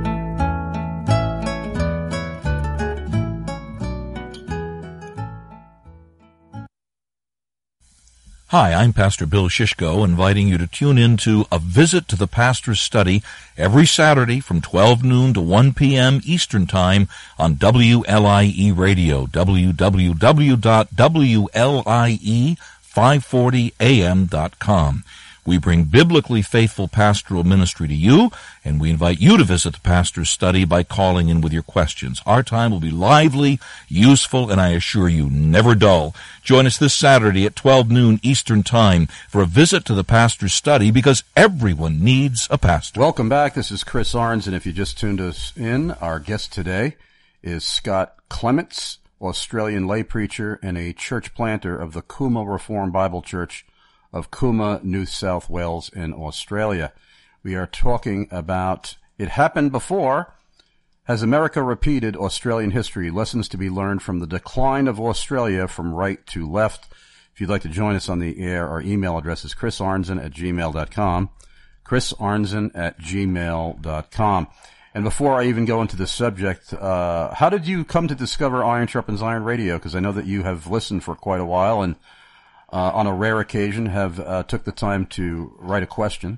Hi, I'm Pastor Bill Shishko, inviting you to tune in to A Visit to the Pastor's Study every Saturday from twelve noon to one p.m. Eastern Time on W L I E Radio, w w w dot w l i e five forty a m dot com. We bring biblically faithful pastoral ministry to you, and we invite you to visit the Pastor's Study by calling in with your questions. Our time will be lively, useful, and I assure you, never dull. Join us this Saturday at twelve noon Eastern Time for a visit to the Pastor's Study, because everyone needs a pastor. Welcome back. This is Chris Arns, and if you just tuned us in, our guest today is Scott Clements, Australian lay preacher and a church planter of the Cooma Reformed Bible Church of Cooma, New South Wales in Australia. We are talking about It Happened Before. Has America repeated Australian history? Lessons to be learned from the decline of Australia from right to left. If you'd like to join us on the air, our email address is chris arnzen at gmail dot com. chris arnzen at gmail dot com. And before I even go into the subject, uh, how did you come to discover Iron Sharpens Iron Radio? Because I know that you have listened for quite a while and Uh, on a rare occasion, have uh, took the time to write a question.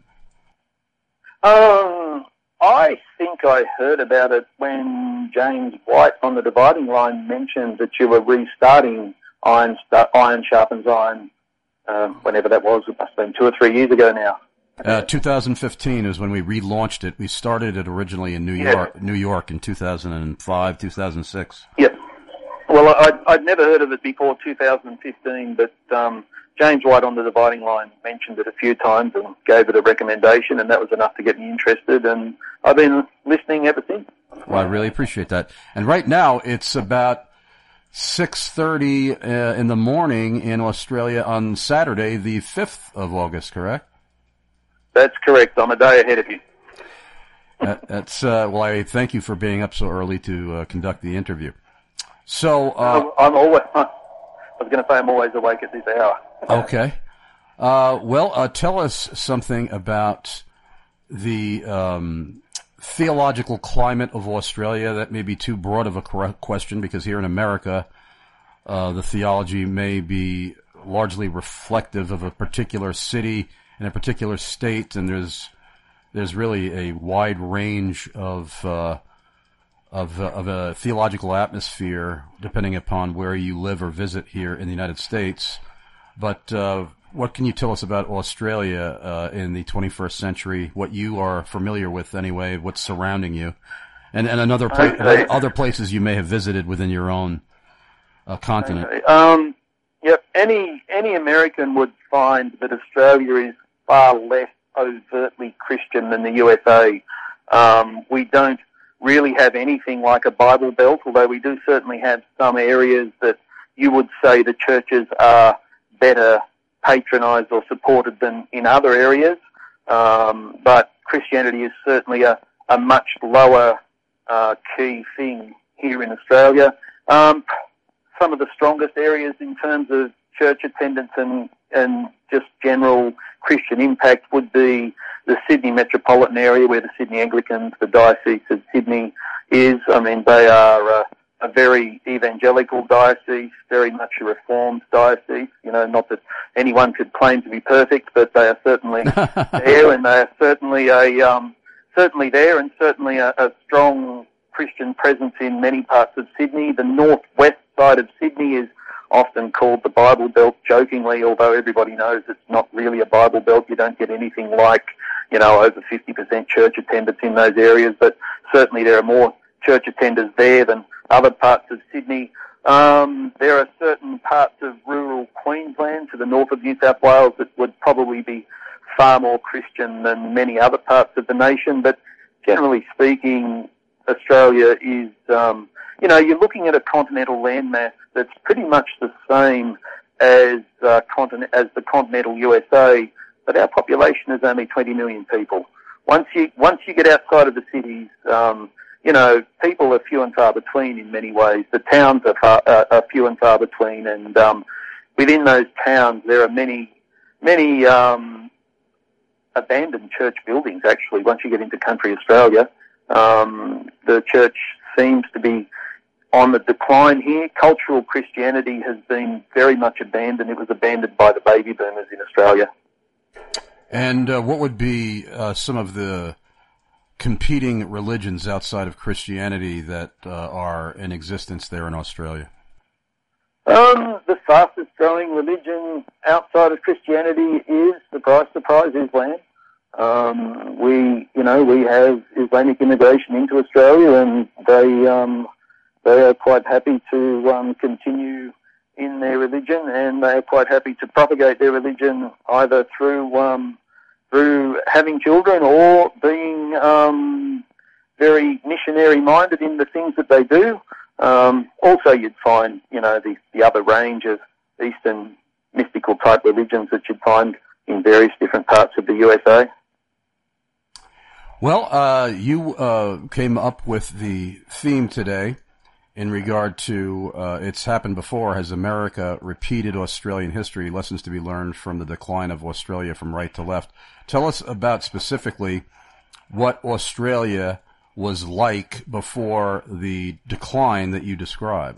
Um, I think I heard about it when James White on the Dividing Line mentioned that you were restarting Iron, Iron Sharpens Iron, um, whenever that was. It must have been two or three years ago now. Uh, two thousand fifteen is when we relaunched it. We started it originally in New York, yeah. New York in two thousand five, two thousand six. Yep. Well, I'd, I'd never heard of it before two thousand fifteen, but um, James White on the Dividing Line mentioned it a few times and gave it a recommendation, and that was enough to get me interested, and I've been listening ever since. Well, I really appreciate that. And right now, it's about six thirty uh, in the morning in Australia on Saturday, the fifth of August, correct? That's correct. I'm a day ahead of you. that, that's uh, well, I thank you for being up so early to uh, conduct the interview. So uh, I'm always. I was going to say I'm always awake at this hour. Okay. Uh, well, uh, tell us something about the um, theological climate of Australia. That may be too broad of a question, because here in America, uh, the theology may be largely reflective of a particular city in a particular state, and there's there's really a wide range of uh, of uh, of a theological atmosphere depending upon where you live or visit here in the United States. But uh, what can you tell us about Australia uh, in the twenty-first century? What you are familiar with, anyway? What's surrounding you, and and another pla- okay. other places you may have visited within your own uh, continent. Okay. Um, yep. Any any American would find that Australia is far less overtly Christian than the U S A. Um, we don't really have anything like a Bible Belt, although we do certainly have some areas that you would say the churches are better patronised or supported than in other areas. Um, but Christianity is certainly a, a much lower uh, key thing here in Australia. Um, some of the strongest areas in terms of church attendance and, and just general Christian impact would be the Sydney metropolitan area, where the Sydney Anglicans, the Diocese of Sydney is. I mean, they are uh, a very evangelical diocese, very much a reformed diocese. You know, not that anyone could claim to be perfect, but they are certainly there, and they are certainly a um, certainly there, and certainly a, a strong Christian presence in many parts of Sydney. The northwest side of Sydney is often called the Bible Belt, jokingly, although everybody knows it's not really a Bible Belt. You don't get anything like, you know, over fifty percent church attendance in those areas, but certainly there are more church attenders there than other parts of Sydney. Um, there are certain parts of rural Queensland to the north of New South Wales that would probably be far more Christian than many other parts of the nation, but generally speaking, Australia is, um, you know, you're looking at a continental landmass that's pretty much the same as uh, continent as the continental U S A, but our population is only twenty million people. Once you once you get outside of the cities, um, you know, people are few and far between in many ways. The towns are, far, uh, are few and far between, and um, within those towns there are many many um, abandoned church buildings. Actually, once you get into country Australia, um, the church seems to be on the decline here. Cultural Christianity has been very much abandoned. It was abandoned by the baby boomers in Australia. And uh, what would be uh, some of the competing religions outside of Christianity that uh, are in existence there in Australia? Um, the fastest growing religion outside of Christianity is, surprise, surprise, Islam. Um, we, you know, we have Islamic immigration into Australia, and they, um, they are quite happy to um, continue in their religion, and they are quite happy to propagate their religion either through um, through having children or being um, very missionary-minded in the things that they do. Um, also, you'd find, you know, the, the other range of Eastern mystical-type religions that you'd find in various different parts of the U S A. Well, uh, you uh, came up with the theme today in regard to, uh, it's happened before, has America repeated Australian history, lessons to be learned from the decline of Australia from right to left. Tell us about specifically what Australia was like before the decline that you describe.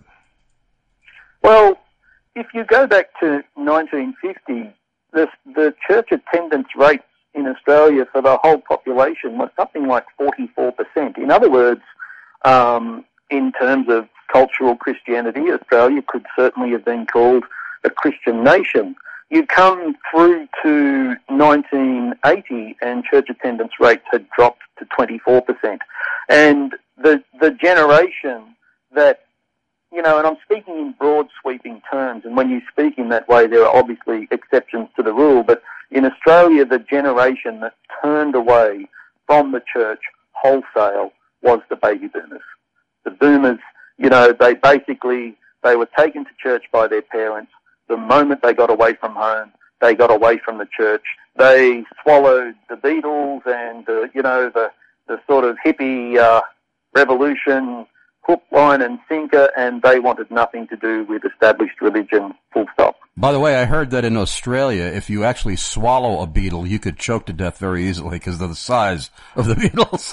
Well, if you go back to nineteen fifty, the, the church attendance rates in Australia for the whole population was something like forty-four percent. In other words, um, in terms of cultural Christianity, Australia could certainly have been called a Christian nation. You come through to nineteen eighty and church attendance rates had dropped to twenty-four percent. And the the generation that, you know, and I'm speaking in broad sweeping terms, and when you speak in that way there are obviously exceptions to the rule, but in Australia the generation that turned away from the church wholesale was the baby boomers. The boomers, you know, they basically, they were taken to church by their parents. The moment they got away from home, they got away from the church. They swallowed the Beatles and, uh, you know, the, the sort of hippie uh, revolution, hook, line and sinker, and they wanted nothing to do with established religion, full stop. By the way, I heard that in Australia, if you actually swallow a beetle, you could choke to death very easily because of the size of the beetles.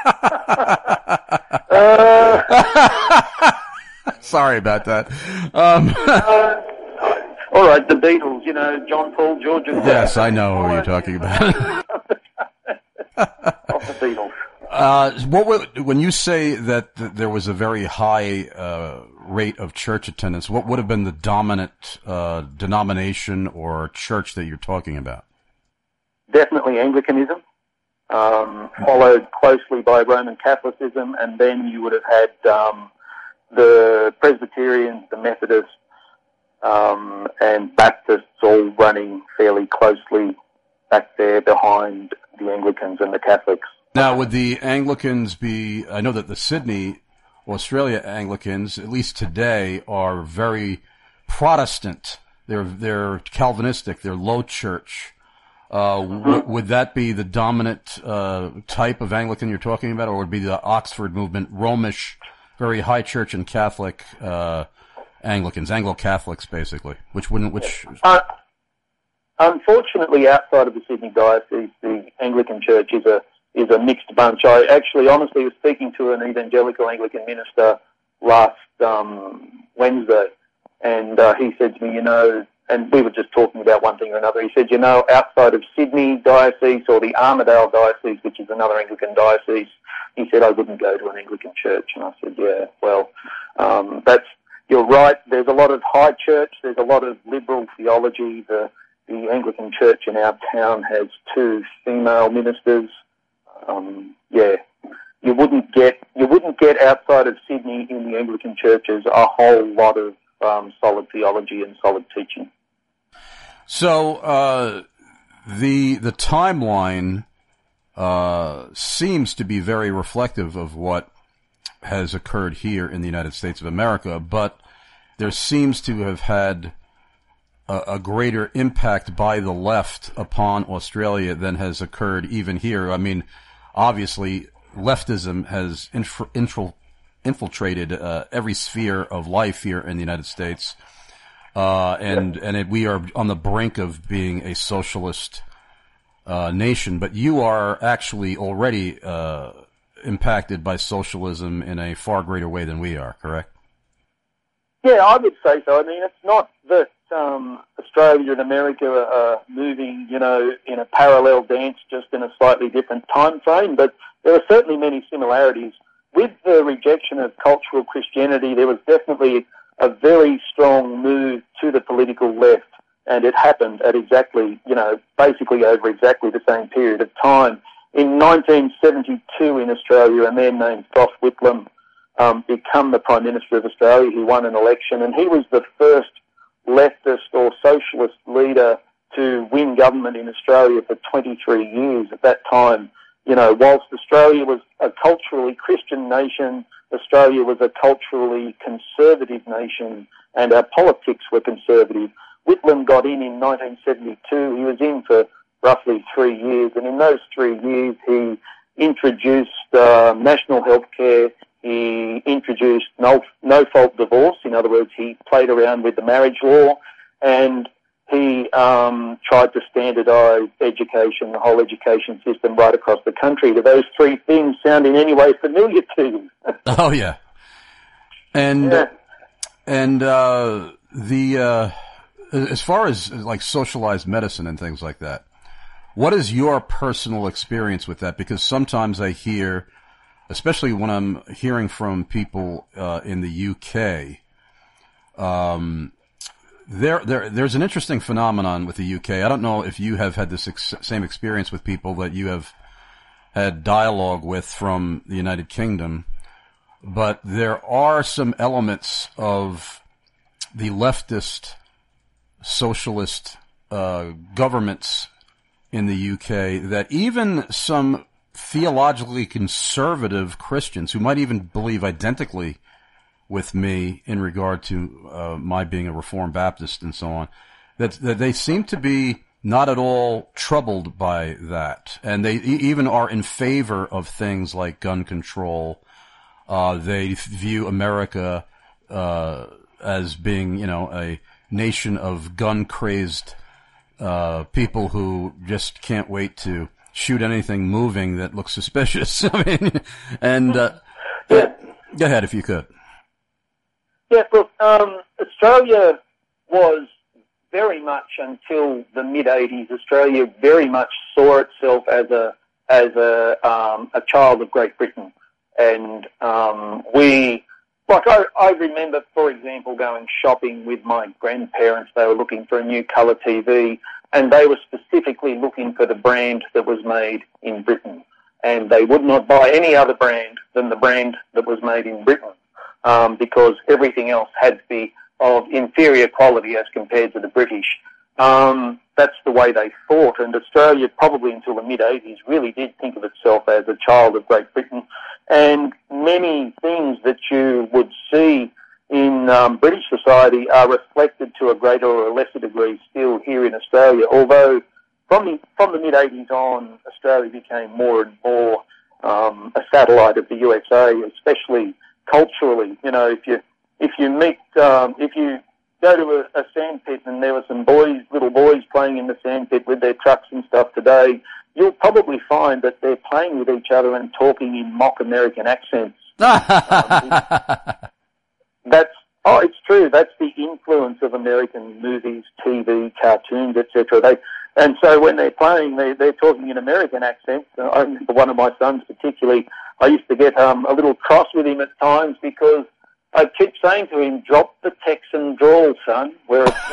uh... Sorry about that. Um... uh, all right, the Beatles, you know, John, Paul, George, and... Yes, I know who you're talking about. Of the Beatles. Uh, what would, when you say that th- there was a very high uh, rate of church attendance, what would have been the dominant uh, denomination or church that you're talking about? Definitely Anglicanism, um, followed closely by Roman Catholicism, and then you would have had um, the Presbyterians, the Methodists, um, and Baptists all running fairly closely back there behind the Anglicans and the Catholics. Now, would the Anglicans be, I know that the Sydney, Australia Anglicans, at least today, are very Protestant. They're, they're Calvinistic. They're low church. Uh, w- would that be the dominant uh, type of Anglican you're talking about, or would it be the Oxford movement, Romish, very high church and Catholic uh, Anglicans, Anglo-Catholics, basically? Which wouldn't which? Uh, unfortunately, outside of the Sydney diocese, the Anglican Church is a is a mixed bunch. I actually, honestly, was speaking to an evangelical Anglican minister last um, Wednesday, and uh, he said to me, you know. And we were just talking about one thing or another. He said, you know, outside of Sydney diocese or the Armidale diocese, which is another Anglican diocese, he said, I wouldn't go to an Anglican church. And I said, yeah, well, um, that's, you're right. There's a lot of high church. There's a lot of liberal theology. The, the Anglican church in our town has two female ministers. Um, yeah, you wouldn't get, you wouldn't get outside of Sydney in the Anglican churches a whole lot of Um, solid theology and solid teaching. So uh, the the timeline uh, seems to be very reflective of what has occurred here in the United States of America, but there seems to have had a, a greater impact by the left upon Australia than has occurred even here. I mean, obviously, leftism has infra- infra- infiltrated uh, every sphere of life here in the United States, uh, and and it, we are on the brink of being a socialist uh, nation. But you are actually already uh, impacted by socialism in a far greater way than we are. Correct? Yeah, I would say so. I mean, it's not that um, Australia and America are, are moving, you know, in a parallel dance, just in a slightly different time frame. But there are certainly many similarities. With the rejection of cultural Christianity, there was definitely a very strong move to the political left, and it happened at exactly, you know, basically over exactly the same period of time. In nineteen seventy-two in Australia, a man named Gough Whitlam um, became the Prime Minister of Australia. He won an election, and he was the first leftist or socialist leader to win government in Australia for twenty-three years. At that time, you know, whilst Australia was a culturally Christian nation, Australia was a culturally conservative nation, and our politics were conservative. Whitlam got in in nineteen seventy-two. He was in for roughly three years, and in those three years he introduced uh, national health care. He introduced no, no-fault divorce. In other words, he played around with the marriage law, and he um, tried to standardise education, the whole education system right across the country. Do those three things sound in any way familiar to you? Oh, yeah. And yeah. and uh, the uh, as far as like socialized medicine and things like that, what is your personal experience with that? Because sometimes I hear, especially when I'm hearing from people uh, in the U K, um, there, there, there's an interesting phenomenon with the U K. I don't know if you have had this ex- same experience with people that you have had dialogue with from the United Kingdom, but there are some elements of the leftist socialist uh, governments in the U K that even some theologically conservative Christians who might even believe identically with me in regard to uh, my being a Reformed Baptist and so on, that, that they seem to be not at all troubled by that. And they e- even are in favor of things like gun control. Uh, they view America uh, as being, you know, a nation of gun-crazed uh, people who just can't wait to shoot anything moving that looks suspicious. I mean, and uh, yeah. Go ahead if you could. Yeah, look, um, Australia was very much until the mid eighties. Australia very much saw itself as a as a um, a child of Great Britain, and um, we. Like, I, I remember, for example, going shopping with my grandparents. They were looking for a new colour T V, and they were specifically looking for the brand that was made in Britain. And they would not buy any other brand than the brand that was made in Britain, um, because everything else had to be of inferior quality as compared to the British. Um, that's the way they thought, and Australia, probably until the mid eighties, really did think of itself as a child of Great Britain. And many things that you would see in um, British society are reflected to a greater or a lesser degree still here in Australia, although from the from the mid eighties on, Australia became more and more um, a satellite of the U S A, especially culturally. You know, if you if you meet um, if you go to a, a sandpit and there were some boys, little boys playing in the sandpit with their trucks and stuff today, you'll probably find that they're playing with each other and talking in mock American accents. um, that's oh, it's true. That's the influence of American movies, T V, cartoons, et cetera. They and so when they're playing, they they're talking in American accents. Uh, I remember one of my sons particularly. I used to get um, a little cross with him at times because I keep saying to him, "Drop the Texan drawl, son." Where it's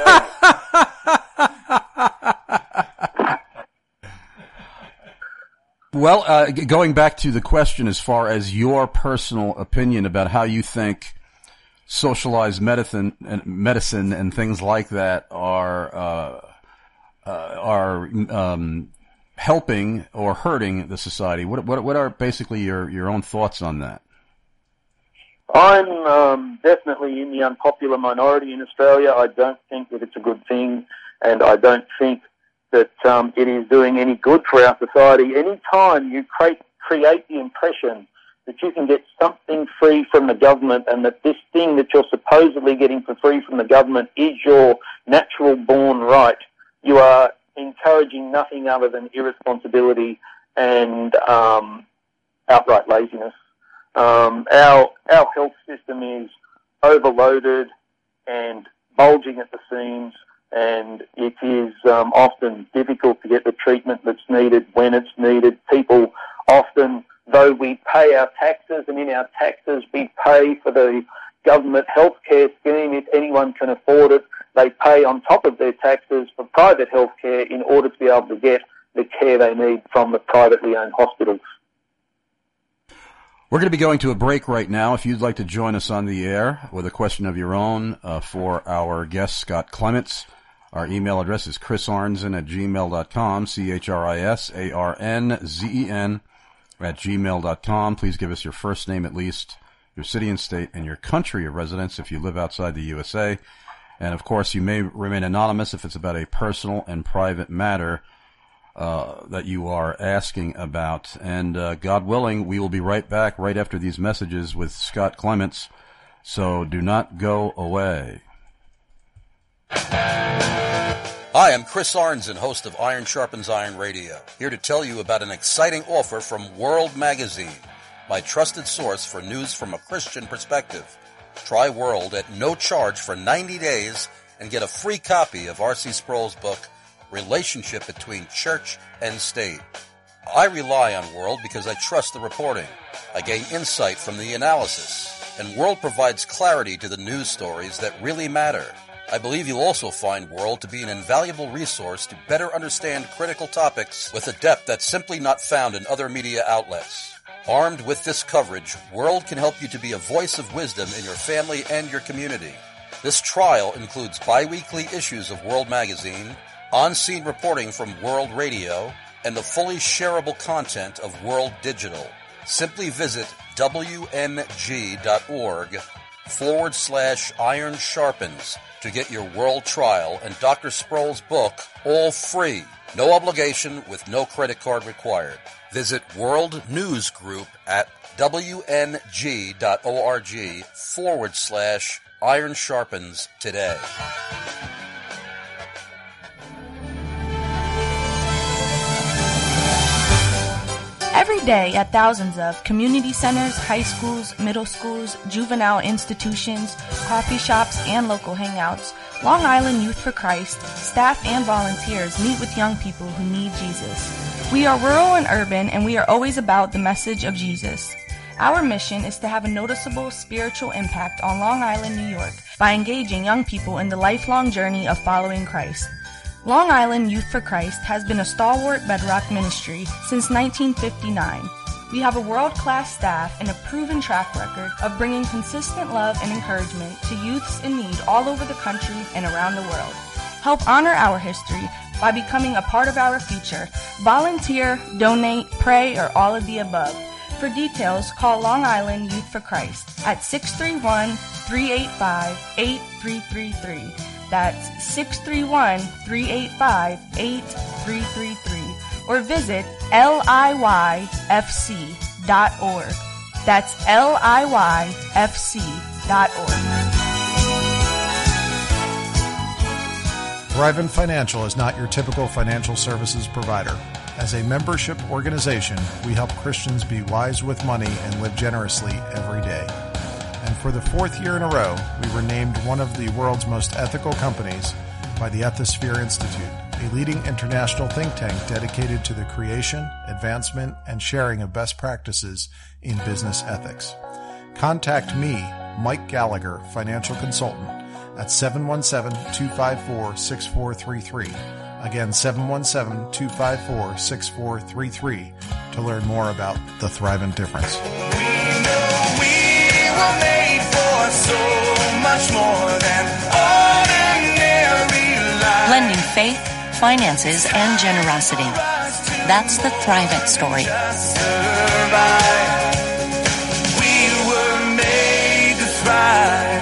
Well, uh, going back to the question as far as your personal opinion about how you think socialized medicine and medicine and things like that are uh, uh, are um, helping or hurting the society, what what what are basically your your own thoughts on that? I'm um, definitely in the unpopular minority in Australia. I don't think that it's a good thing, and I don't think that um, it is doing any good for our society. Any time you create, create the impression that you can get something free from the government and that this thing that you're supposedly getting for free from the government is your natural born right, you are encouraging nothing other than irresponsibility and um, outright laziness. Um, our our health system is overloaded and bulging at the seams, and it is um, often difficult to get the treatment that's needed when it's needed. People often, though we pay our taxes, and in our taxes we pay for the government health care scheme, if anyone can afford it, they pay on top of their taxes for private health care in order to be able to get the care they need from the privately owned hospitals. We're going to be going to a break right now. If you'd like to join us on the air with a question of your own uh, for our guest, Scott Clements, our email address is chrisarnzen at gmail dot com, C H R I S A R N Z E N at gmail dot com. Please give us your first name at least, your city and state, and your country of residence if you live outside the U S A. And, of course, you may remain anonymous if it's about a personal and private matter uh that you are asking about. And uh, God willing, we will be right back right after these messages with Scott Clements. So do not go away. Hi, I'm Chris Arnzen, host of Iron Sharpens Iron Radio, here to tell you about an exciting offer from World Magazine, my trusted source for news from a Christian perspective. Try World at no charge for ninety days and get a free copy of R C Sproul's book, Relationship Between Church and State. I rely on World because I trust the reporting. I gain insight from the analysis, and World provides clarity to the news stories that really matter. I believe you'll also find World to be an invaluable resource to better understand critical topics with a depth that's simply not found in other media outlets. Armed with this coverage, World can help you to be a voice of wisdom in your family and your community. This trial includes bi-weekly issues of World Magazine, on-scene reporting from World Radio, and the fully shareable content of World Digital. Simply visit wmg.org forward slash iron sharpens to get your World trial and Doctor Sproul's book all free. No obligation with no credit card required. Visit World News Group at wmg.org forward slash iron sharpens today. Every day at thousands of community centers, high schools, middle schools, juvenile institutions, coffee shops, and local hangouts, Long Island Youth for Christ, staff and volunteers meet with young people who need Jesus. We are rural and urban, and we are always about the message of Jesus. Our mission is to have a noticeable spiritual impact on Long Island, New York, by engaging young people in the lifelong journey of following Christ. Long Island Youth for Christ has been a stalwart bedrock ministry since nineteen fifty-nine. We have a world-class staff and a proven track record of bringing consistent love and encouragement to youths in need all over the country and around the world. Help honor our history by becoming a part of our future. Volunteer, donate, pray, or all of the above. For details, call Long Island Youth for Christ at six three one, three eight five, eight three three three. That's six three one, three eight five, eight three three three. Or visit L I Y F C dot org. That's L I Y F C dot org. Thrivent Financial is not your typical financial services provider. As a membership organization, we help Christians be wise with money and live generously every day. And for the fourth year in a row, we were named one of the world's most ethical companies by the Ethisphere Institute, a leading international think tank dedicated to the creation, advancement, and sharing of best practices in business ethics. Contact me, Mike Gallagher, financial consultant, at seven one seven, two five four, six four three three. Again, seven one seven, two five four, six four three three to learn more about the Thrivent difference. We know we were made for so much more than ordinary life. Blending faith, finances, and generosity. That's the Thrivent story. We were made to thrive.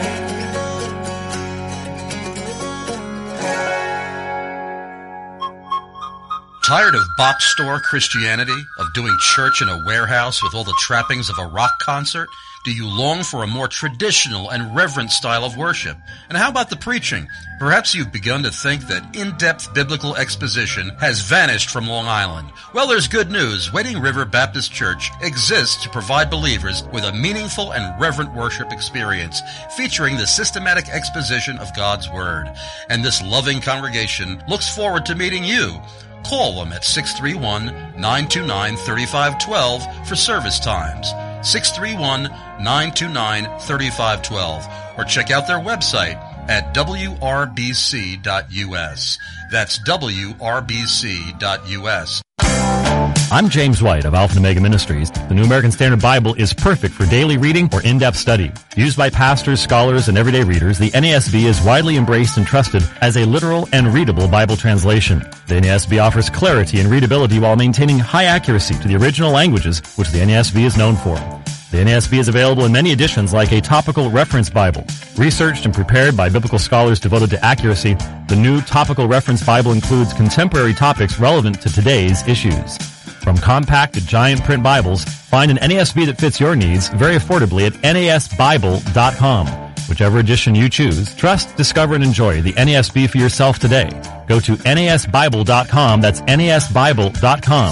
Tired of box store Christianity, of doing church in a warehouse with all the trappings of a rock concert? Do you long for a more traditional and reverent style of worship? And how about the preaching? Perhaps you've begun to think that in-depth biblical exposition has vanished from Long Island. Well, there's good news. Wading River Baptist Church exists to provide believers with a meaningful and reverent worship experience featuring the systematic exposition of God's Word. And this loving congregation looks forward to meeting you. Call them at six three one, nine two nine, three five one two for service times. six three one, nine two nine, three five one two. Or check out their website at w r b c dot u s. That's w r b c dot u s. I'm James White of Alpha and Omega Ministries. The New American Standard Bible is perfect for daily reading or in-depth study. Used by pastors, scholars, and everyday readers, the N A S B is widely embraced and trusted as a literal and readable Bible translation. The N A S B offers clarity and readability while maintaining high accuracy to the original languages, which the N A S B is known for. The N A S B is available in many editions like a topical reference Bible. Researched and prepared by biblical scholars devoted to accuracy, the new topical reference Bible includes contemporary topics relevant to today's issues. From compact to giant print Bibles, find an N A S B that fits your needs very affordably at N A S Bible dot com. Whichever edition you choose, trust, discover, and enjoy the N A S B for yourself today. Go to N A S Bible dot com. That's N A S Bible dot com.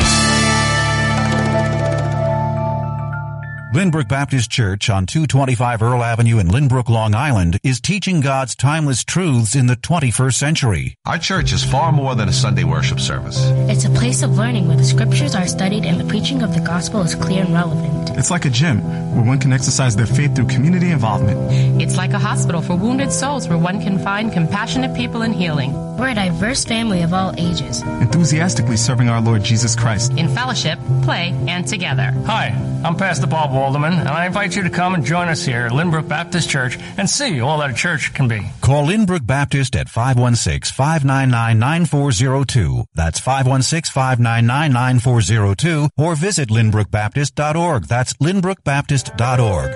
Lynbrook Baptist Church on two twenty-five Earl Avenue in Lynbrook, Long Island is teaching God's timeless truths in the twenty-first century. Our church is far more than a Sunday worship service. It's a place of learning where the scriptures are studied and the preaching of the gospel is clear and relevant. It's like a gym where one can exercise their faith through community involvement. It's like a hospital for wounded souls where one can find compassionate people and healing. We're a diverse family of all ages, enthusiastically serving our Lord Jesus Christ in fellowship, play, and together. Hi, I'm Pastor Bob Walderman, and I invite you to come and join us here at Lynbrook Baptist Church and see all that a church can be. Call Lynbrook Baptist at five one six, five nine nine, nine four zero two. That's five one six, five nine nine, nine four zero two, or visit lynbrook baptist dot org. That's lynbrook baptist dot org.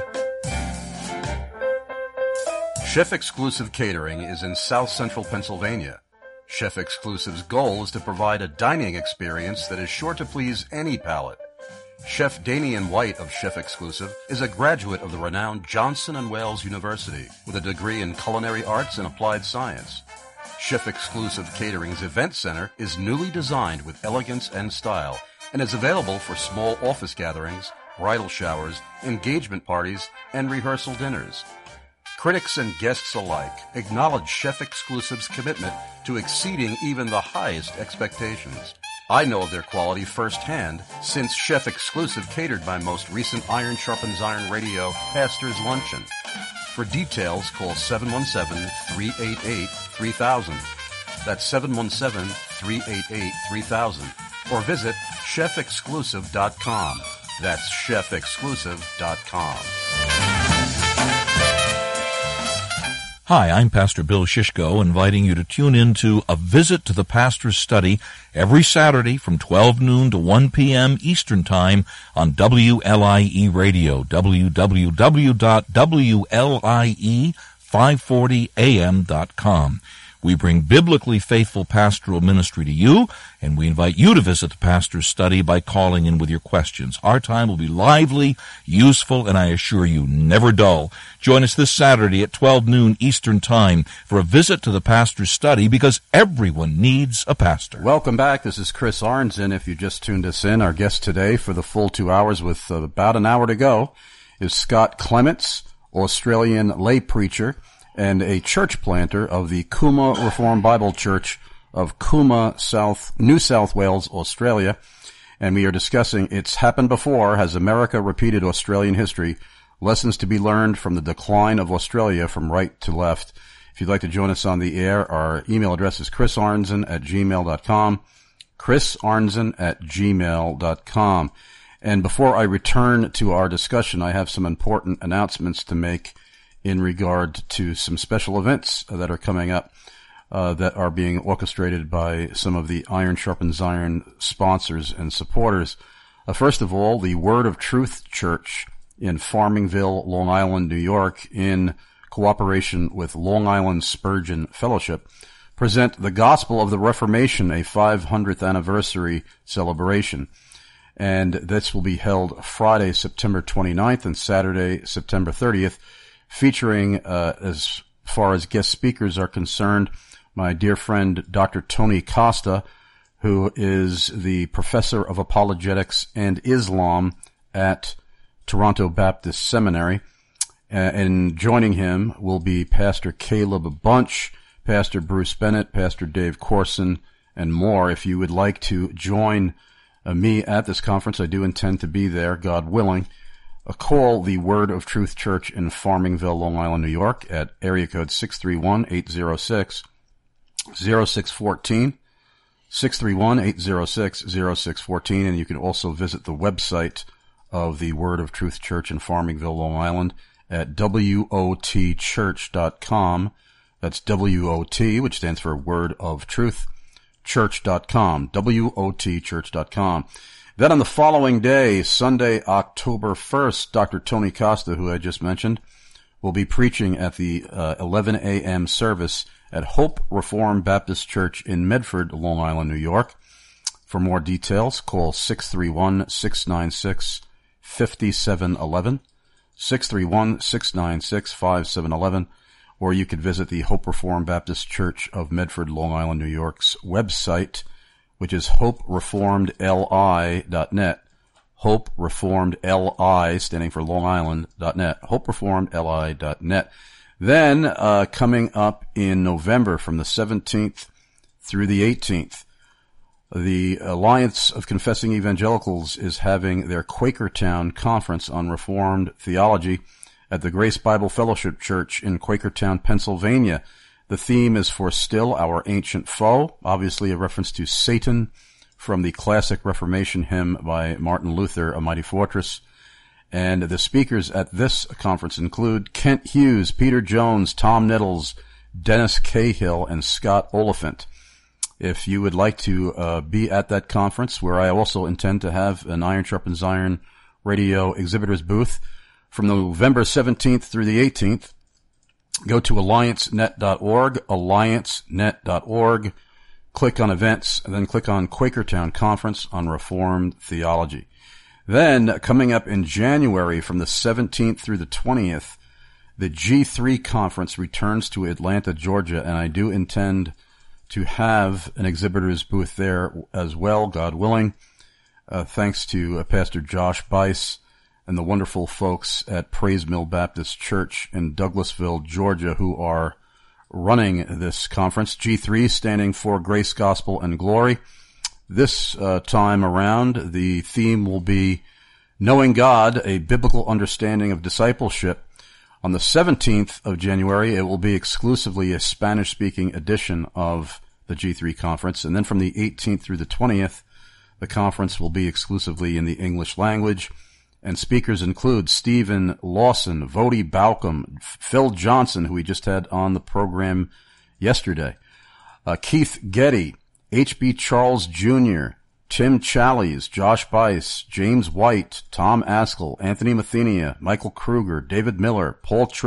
Chef Exclusive Catering is in South Central Pennsylvania. Chef Exclusive's goal is to provide a dining experience that is sure to please any palate. Chef Damian White of Chef Exclusive is a graduate of the renowned Johnson and Wales University with a degree in culinary arts and applied science. Chef Exclusive Catering's event center is newly designed with elegance and style and is available for small office gatherings, bridal showers, engagement parties, and rehearsal dinners. Critics and guests alike acknowledge Chef Exclusive's commitment to exceeding even the highest expectations. I know of their quality firsthand since Chef Exclusive catered my most recent Iron Sharpens Iron Radio Pastor's Luncheon. For details, call seven one seven, three eight eight, three thousand. That's seven one seven, three eight eight, three thousand. Or visit chef exclusive dot com. That's chef exclusive dot com. Hi, I'm Pastor Bill Shishko, inviting you to tune in to A Visit to the Pastor's Study every Saturday from twelve noon to one p.m. Eastern Time on W L I E Radio, w w w dot w l i e five forty a m dot com. We bring biblically faithful pastoral ministry to you, and we invite you to visit the pastor's study by calling in with your questions. Our time will be lively, useful, and I assure you, never dull. Join us this Saturday at twelve noon Eastern Time for a visit to the pastor's study, because everyone needs a pastor. Welcome back. This is Chris Arnzen. If you just tuned us in, our guest today for the full two hours with uh, about an hour to go is Scott Clements, Australian lay preacher and a church planter of the Cooma Reformed Bible Church of Cooma, South, New South Wales, Australia. And we are discussing It's Happened Before, Has America Repeated Australian History? Lessons to be learned from the decline of Australia from right to left. If you'd like to join us on the air, our email address is chrisarnzen at gmail dot com, chrisarnzen at gmail dot com. And before I return to our discussion, I have some important announcements to make in regard to some special events that are coming up uh, that are being orchestrated by some of the Iron Sharpens Iron sponsors and supporters. Uh, first of all, the Word of Truth Church in Farmingville, Long Island, New York, in cooperation with Long Island Spurgeon Fellowship, present the Gospel of the Reformation, a five hundredth anniversary celebration. And this will be held Friday, September twenty-ninth and Saturday, September thirtieth, featuring, uh, as far as guest speakers are concerned, my dear friend Doctor Tony Costa, who is the professor of apologetics and Islam at Toronto Baptist Seminary. Uh, and joining him will be Pastor Caleb Bunch, Pastor Bruce Bennett, Pastor Dave Corson, and more. If you would like to join uh, me at this conference, I do intend to be there, God willing. Uh, call the Word of Truth Church in Farmingville, Long Island, New York at area code six three one, eight zero six, zero six one four, six three one, eight zero six, zero six one four, and you can also visit the website of the Word of Truth Church in Farmingville, Long Island at W O T church dot com. That's W O T, which stands for Word of Truth, church dot com, W O T church dot com. Then on the following day, Sunday, October first, Doctor Tony Costa, who I just mentioned, will be preaching at the uh, eleven a m service at Hope Reformed Baptist Church in Medford, Long Island, New York. For more details, call six three one, six nine six, five seven one one, six three one, six nine six, five seven one one, or you could visit the Hope Reformed Baptist Church of Medford, Long Island, New York's website, which is hope reformed l i dot net. Hope Reformed L I, standing for Long Island, dot net. hope reformed l i dot net. Then, uh, coming up in November from the seventeenth through the eighteenth, the Alliance of Confessing Evangelicals is having their Quakertown Conference on Reformed Theology at the Grace Bible Fellowship Church in Quakertown, Pennsylvania. The theme is For Still Our Ancient Foe, obviously a reference to Satan from the classic Reformation hymn by Martin Luther, A Mighty Fortress. And the speakers at this conference include Kent Hughes, Peter Jones, Tom Nettles, Dennis Cahill, and Scott Oliphant. If you would like to uh, be at that conference, where I also intend to have an Iron Sharpens Iron radio exhibitor's booth from November seventeenth through the eighteenth, go to alliance net dot org, alliance net dot org, click on events, and then click on Quakertown Conference on Reformed Theology. Then, coming up in January from the seventeenth through the twentieth, the G three Conference returns to Atlanta, Georgia, and I do intend to have an exhibitor's booth there as well, God willing, uh, thanks to uh, Pastor Josh Bice and the wonderful folks at Praise Mill Baptist Church in Douglasville, Georgia, who are running this conference. G three standing for Grace, Gospel, and Glory. This uh, time around, the theme will be Knowing God, a Biblical Understanding of Discipleship. On the seventeenth of January, it will be exclusively a Spanish-speaking edition of the G three conference. And then from the eighteenth through the twentieth, the conference will be exclusively in the English language. And speakers include Stephen Lawson, Vodi Balcom, Phil Johnson, who we just had on the program yesterday, uh, Keith Getty, H B Charles Junior, Tim Challies, Josh Bice, James White, Tom Askell, Anthony Mathenia, Michael Kruger, David Miller, Paul Tripp,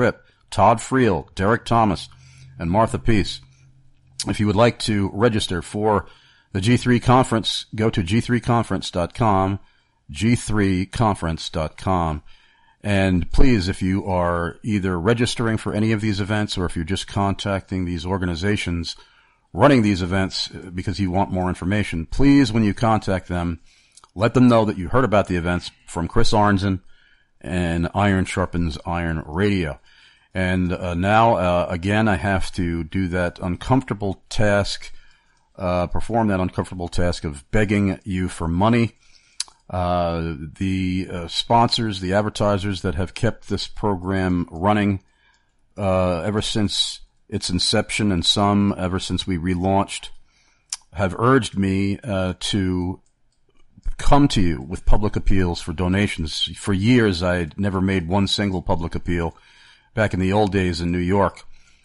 Todd Friel, Derek Thomas, and Martha Peace. If you would like to register for the G three conference, go to g three conference dot com, g three conference dot com. And please, if you are either registering for any of these events or if you're just contacting these organizations running these events because you want more information, please, when you contact them, let them know that you heard about the events from Chris Arnzen and Iron Sharpens Iron Radio. And uh, now, uh, again, I have to do that uncomfortable task, uh, perform that uncomfortable task of begging you for money. Uh, the uh, sponsors, the advertisers that have kept this program running uh, ever since its inception, and some ever since we relaunched, have urged me uh, to come to you with public appeals for donations. For years, I had never made one single public appeal back in the old days in New York.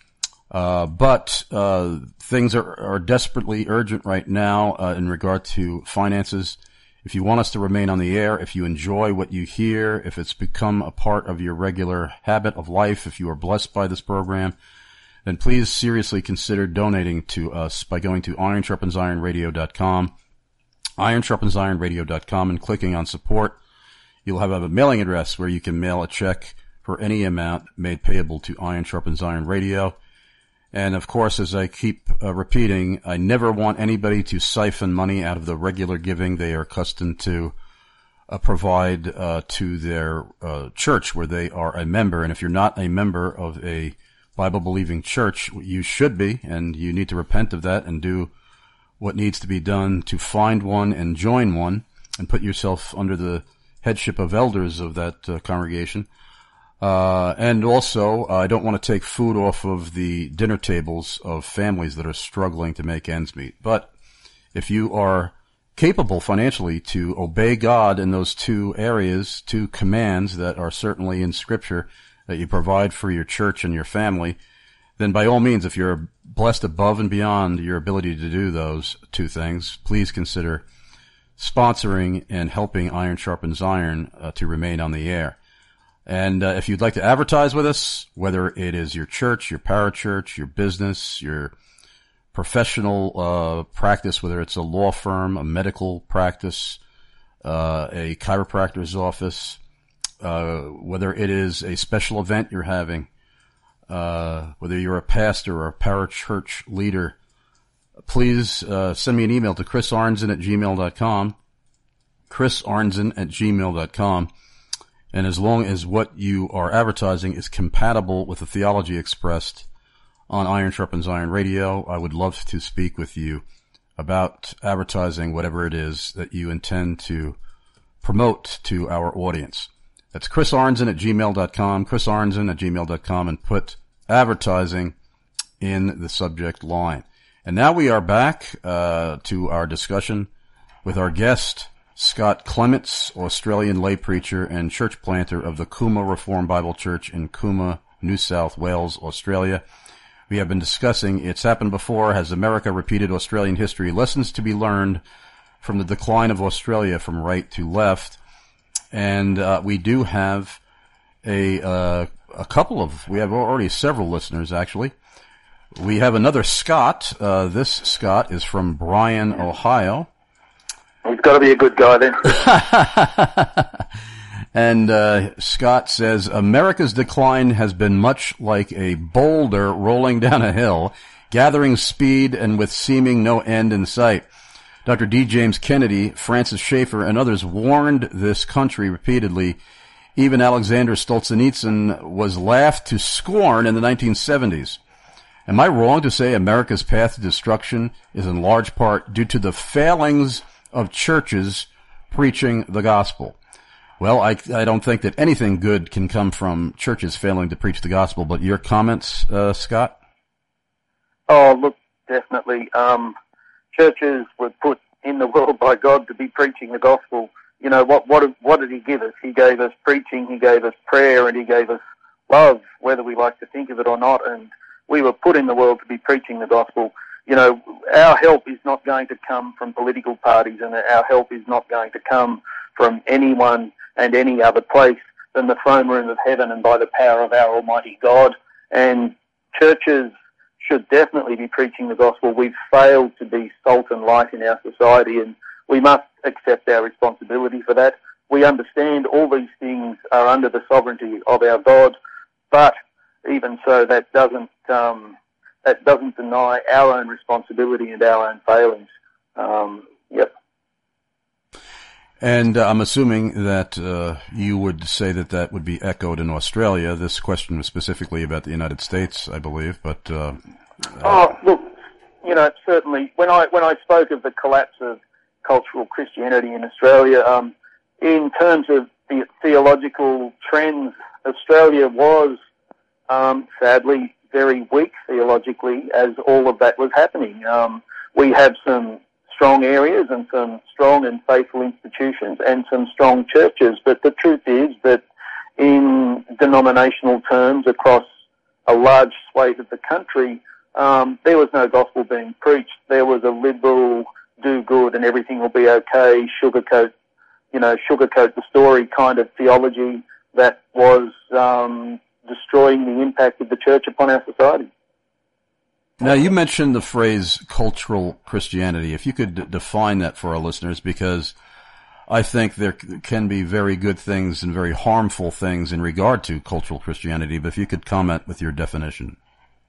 Uh, but uh, things are, are desperately urgent right now uh, in regard to finances. If you want us to remain on the air, if you enjoy what you hear, if it's become a part of your regular habit of life, if you are blessed by this program, then please seriously consider donating to us by going to iron sharpens iron radio dot com, iron sharpens iron radio dot com, and clicking on support. You'll have a mailing address where you can mail a check for any amount made payable to Iron Sharpens Iron Radio. And of course, as I keep uh, repeating, I never want anybody to siphon money out of the regular giving they are accustomed to uh, provide uh, to their uh, church where they are a member. And if you're not a member of a Bible-believing church, you should be, and you need to repent of that and do what needs to be done to find one and join one and put yourself under the headship of elders of that uh, congregation. Uh, and also, uh, I don't want to take food off of the dinner tables of families that are struggling to make ends meet. But if you are capable financially to obey God in those two areas, two commands that are certainly in Scripture that you provide for your church and your family, then by all means, if you're blessed above and beyond your ability to do those two things, please consider sponsoring and helping Iron Sharpens Iron uh, to remain on the air. And uh, if you'd like to advertise with us, whether it is your church, your parachurch, your business, your professional uh practice, whether it's a law firm, a medical practice, uh a chiropractor's office, uh whether it is a special event you're having, uh whether you're a pastor or a parachurch leader, please uh send me an email to chris arnzen at gmail dot com, chris arnzen at gmail dot com. And as long as what you are advertising is compatible with the theology expressed on Iron Sharpens Iron Radio, I would love to speak with you about advertising whatever it is that you intend to promote to our audience. That's Chris Arnzen at gmail dot com, Chris Arnzen at gmail dot com, and put advertising in the subject line. And now we are back uh, to our discussion with our guest, Scott Clements, Australian lay preacher and church planter of the Cooma Reformed Bible Church in Cooma, New South Wales, Australia. We have been discussing It's Happened Before, Has America Repeated Australian History? Lessons to be learned from the decline of Australia from right to left. And uh, we do have a uh, a couple of, we have already several listeners, actually. We have another Scott. Uh, this Scott is from Bryan, Ohio. He's got to be a good guy then. And uh, Scott says, America's decline has been much like a boulder rolling down a hill, gathering speed and with seeming no end in sight. Doctor D. James Kennedy, Francis Schaeffer, and others warned this country repeatedly. Even Alexander Solzhenitsyn was laughed to scorn in the nineteen seventies. Am I wrong to say America's path to destruction is in large part due to the failings of churches preaching the gospel? Well, I, I don't think that anything good can come from churches failing to preach the gospel, but your comments, uh, Scott? Oh, look, definitely. Um, churches were put in the world by God to be preaching the gospel. You know, what, what, what did he give us? He gave us preaching, he gave us prayer, and he gave us love, whether we like to think of it or not, and we were put in the world to be preaching the gospel. You know, our help is not going to come from political parties, and our help is not going to come from anyone and any other place than the throne room of heaven and by the power of our Almighty God. And churches should definitely be preaching the gospel. We've failed to be salt and light in our society, and we must accept our responsibility for that. We understand all these things are under the sovereignty of our God, but even so, that doesn't um, that doesn't deny our own responsibility and our own failings. Um, yep. And uh, I'm assuming that uh, you would say that that would be echoed in Australia. This question was specifically about the United States, I believe, but... Uh, oh, look, you know, certainly, when I when I spoke of the collapse of cultural Christianity in Australia, um, in terms of the theological trends, Australia was, um, sadly, very weak theologically as all of that was happening. Um, we have some strong areas and some strong and faithful institutions and some strong churches, but the truth is that in denominational terms across a large swathe of the country, um, there was no gospel being preached. There was a liberal do good and everything will be okay, sugarcoat, you know, sugarcoat the story kind of theology that was um, destroying the impact of the church upon our society. Now, you mentioned the phrase cultural Christianity. If you could d- define that for our listeners, because I think there c- can be very good things and very harmful things in regard to cultural Christianity, but if you could comment with your definition.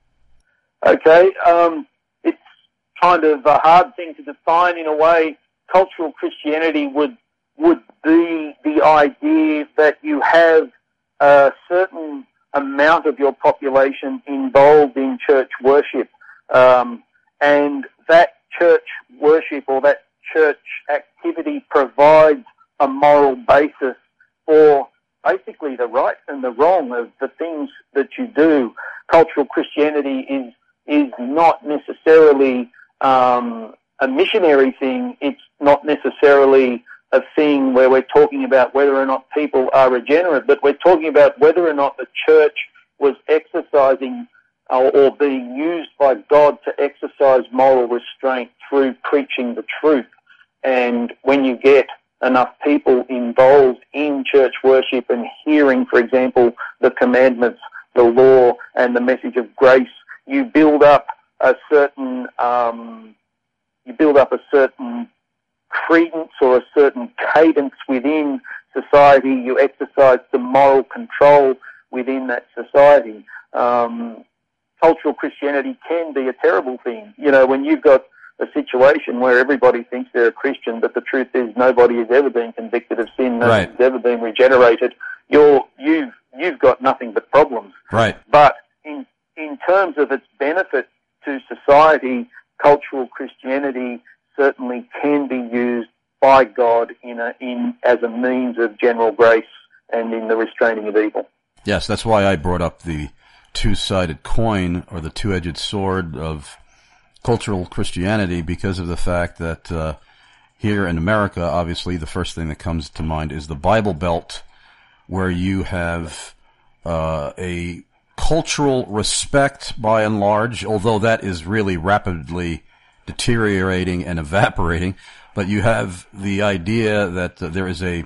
Okay, um, it's kind of a hard thing to define in a way. Cultural Christianity would would be the idea that you have a certain amount of your population involved in church worship. Um, and that church worship or that church activity provides a moral basis for basically the right and the wrong of the things that you do. Cultural Christianity is is not necessarily um, a missionary thing. It's not necessarily a thing where we're talking about whether or not people are regenerate, but we're talking about whether or not the church was exercising or, or being used by God to exercise moral restraint through preaching the truth. And when you get enough people involved in church worship and hearing, for example, the commandments, the law, and the message of grace, you build up a certain um, you build up a certain credence or a certain cadence within society. You exercise some moral control within that society. Um, cultural Christianity can be a terrible thing. You know, when you've got a situation where everybody thinks they're a Christian, but the truth is nobody has ever been convicted of sin, nobody's Right. ever been regenerated, you're, you've, you've got nothing but problems. Right. But in, in terms of its benefit to society, cultural Christianity certainly can be used by God in a, in, as a means of general grace and in the restraining of evil. Yes, that's why I brought up the two-sided coin or the two-edged sword of cultural Christianity, because of the fact that uh, here in America, obviously, the first thing that comes to mind is the Bible Belt, where you have uh, a cultural respect by and large, although that is really rapidly deteriorating and evaporating, but you have the idea that uh, there is a,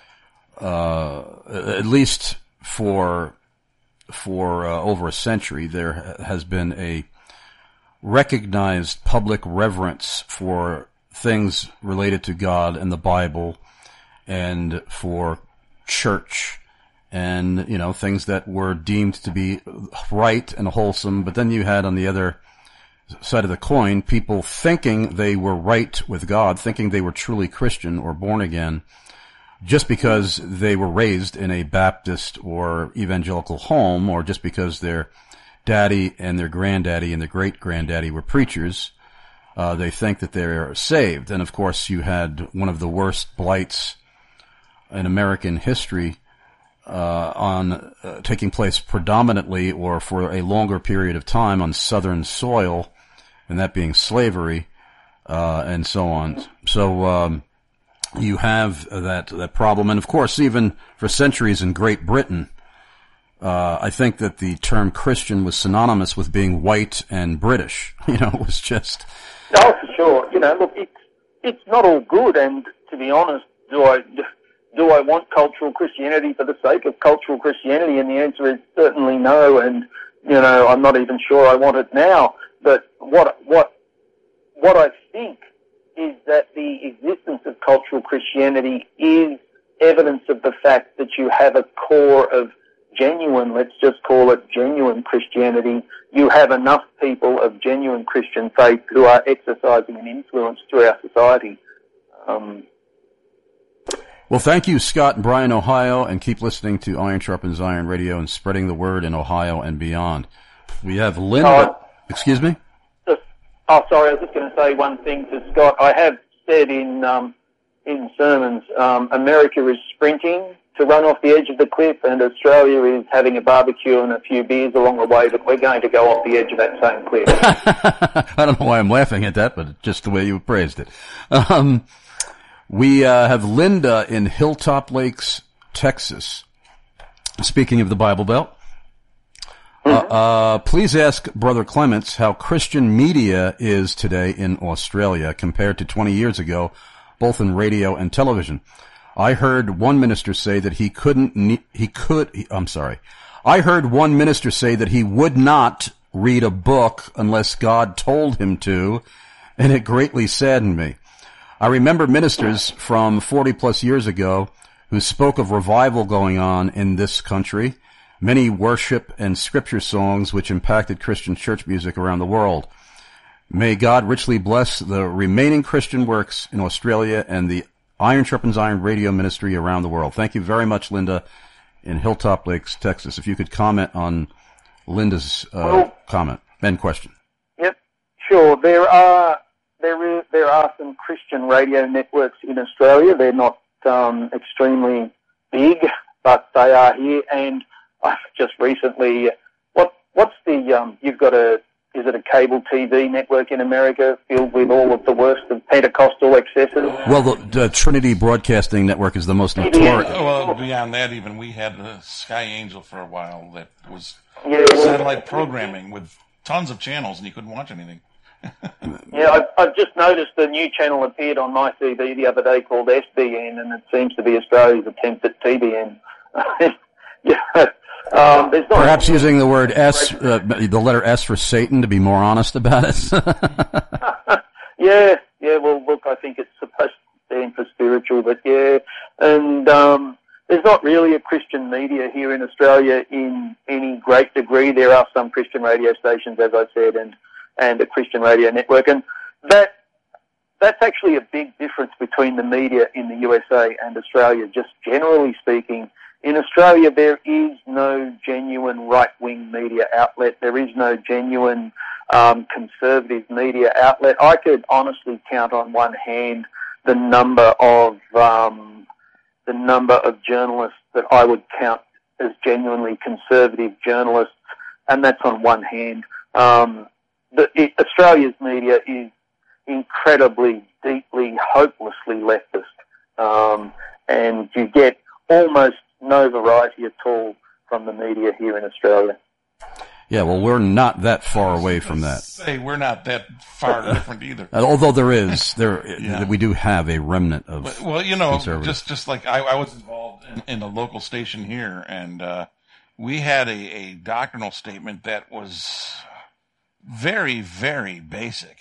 uh, at least for for uh, over a century, there has been a recognized public reverence for things related to God and the Bible and for church and, you know, things that were deemed to be right and wholesome. But then you had on the other side of the coin people thinking they were right with God, thinking they were truly Christian or born again, just because they were raised in a Baptist or evangelical home, or just because their daddy and their granddaddy and their great-granddaddy were preachers. Uh, they think that they're saved. And, of course, you had one of the worst blights in American history uh, on uh, taking place predominantly or for a longer period of time on Southern soil, and that being slavery uh, and so on. So um, you have that that problem. And, of course, even for centuries in Great Britain, Uh, I think that the term Christian was synonymous with being white and British. You know, it was just... Oh, for sure. You know, look, it's, it's not all good, and to be honest, do I, do I want cultural Christianity for the sake of cultural Christianity? And the answer is certainly no, and you know, I'm not even sure I want it now. But what what what I think is that the existence of cultural Christianity is evidence of the fact that you have a core of genuine, let's just call it genuine Christianity. You have enough people of genuine Christian faith who are exercising an influence through our society. Um, well, thank you, Scott and Bryan, Ohio, and keep listening to Iron Sharpens Iron Radio and spreading the word in Ohio and beyond. We have Linda. Oh, excuse me? Just, oh, sorry, I was just going to say one thing to Scott. I have said in um, in sermons, um, America is sprinting to run off the edge of the cliff, and Australia is having a barbecue and a few beers along the way, but we're going to go off the edge of that same cliff. I don't know why I'm laughing at that, but just the way you phrased it. Um, we uh, have Linda in Hilltop Lakes, Texas. Speaking of the Bible Belt, mm-hmm. uh, uh, please ask Brother Clements how Christian media is today in Australia compared to twenty years ago, both in radio and television. I heard one minister say that he couldn't, ne- he could, he, I'm sorry. I heard one minister say that he would not read a book unless God told him to, and it greatly saddened me. I remember ministers from forty plus years ago who spoke of revival going on in this country, many worship and scripture songs which impacted Christian church music around the world. May God richly bless the remaining Christian works in Australia and the Iron Sharpens Iron radio ministry around the world. Thank you very much, Linda, in Hilltop Lakes, Texas. If you could comment on Linda's uh, well, comment and question. Yep, sure. There are there is, there are some Christian radio networks in Australia. They're not um, extremely big, but they are here. And I've just recently, what what's the um, you've got a is it a cable T V network in America filled with all of the worst of Pentecostal excesses? Well, the, the Trinity Broadcasting Network is the most notorious. Well, beyond that, even we had the Sky Angel for a while that was yeah, satellite programming with tons of channels, and you couldn't watch anything. yeah, I've, I've just noticed a new channel appeared on my T V the other day called S B N, and it seems to be Australia's attempt at T B N. yeah. Um, there's not Perhaps using the word S, uh, the letter S for Satan, to be more honest about it. yeah, yeah. Well, look, I think it's supposed to stand for spiritual, but yeah. And um, there's not really a Christian media here in Australia in any great degree. There are some Christian radio stations, as I said, and and a Christian radio network, and that that's actually a big difference between the media in the U S A and Australia. Just generally speaking. In Australia, there is no genuine right-wing media outlet. There is no genuine um, conservative media outlet. I could honestly count on one hand the number of um, the number of journalists that I would count as genuinely conservative journalists, and that's on one hand. Um, the, it, Australia's media is incredibly, deeply, hopelessly leftist, um, and you get almost no variety at all from the media here in Australia. Yeah, well, we're not that far away from that. Say we're not that far different either. Although there is, there yeah. we do have a remnant of but, well, you know, just just like I, I was involved in, in a local station here, and uh, we had a, a doctrinal statement that was very, very basic,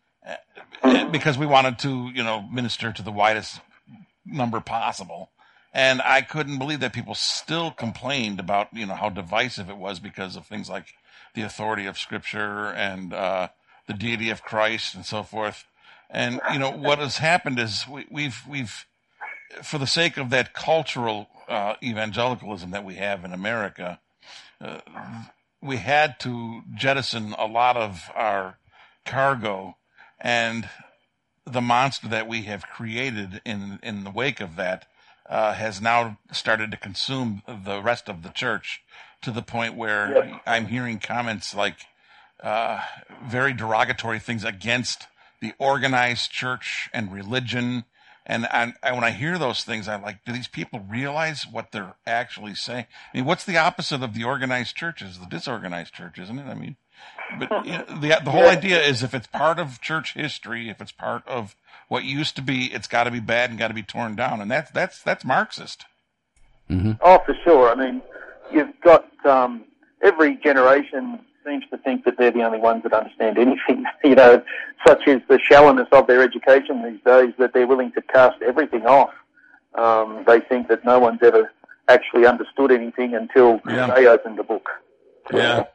because we wanted to, you know, minister to the widest number possible. And I couldn't believe that people still complained about, you know, how divisive it was because of things like the authority of Scripture and uh, the deity of Christ and so forth. And, you know, what has happened is we, we've, we've, for the sake of that cultural uh, evangelicalism that we have in America, uh, we had to jettison a lot of our cargo, and the monster that we have created in, in the wake of that Uh, has now started to consume the rest of the church to the point where yep. I'm hearing comments like uh, very derogatory things against the organized church and religion. And I, I, when I hear those things, I'm like, do these people realize what they're actually saying? I mean, what's the opposite of the organized church? Is the disorganized church, isn't it? I mean, but you know, the the whole idea is if it's part of church history, if it's part of what used to be, it's got to be bad and got to be torn down, and that's that's that's Marxist. Mm-hmm. Oh, for sure. I mean, you've got um, every generation seems to think that they're the only ones that understand anything, you know, such as the shallowness of their education these days, that they're willing to cast everything off. Um, they think that no one's ever actually understood anything until yeah. they open the book. Yeah.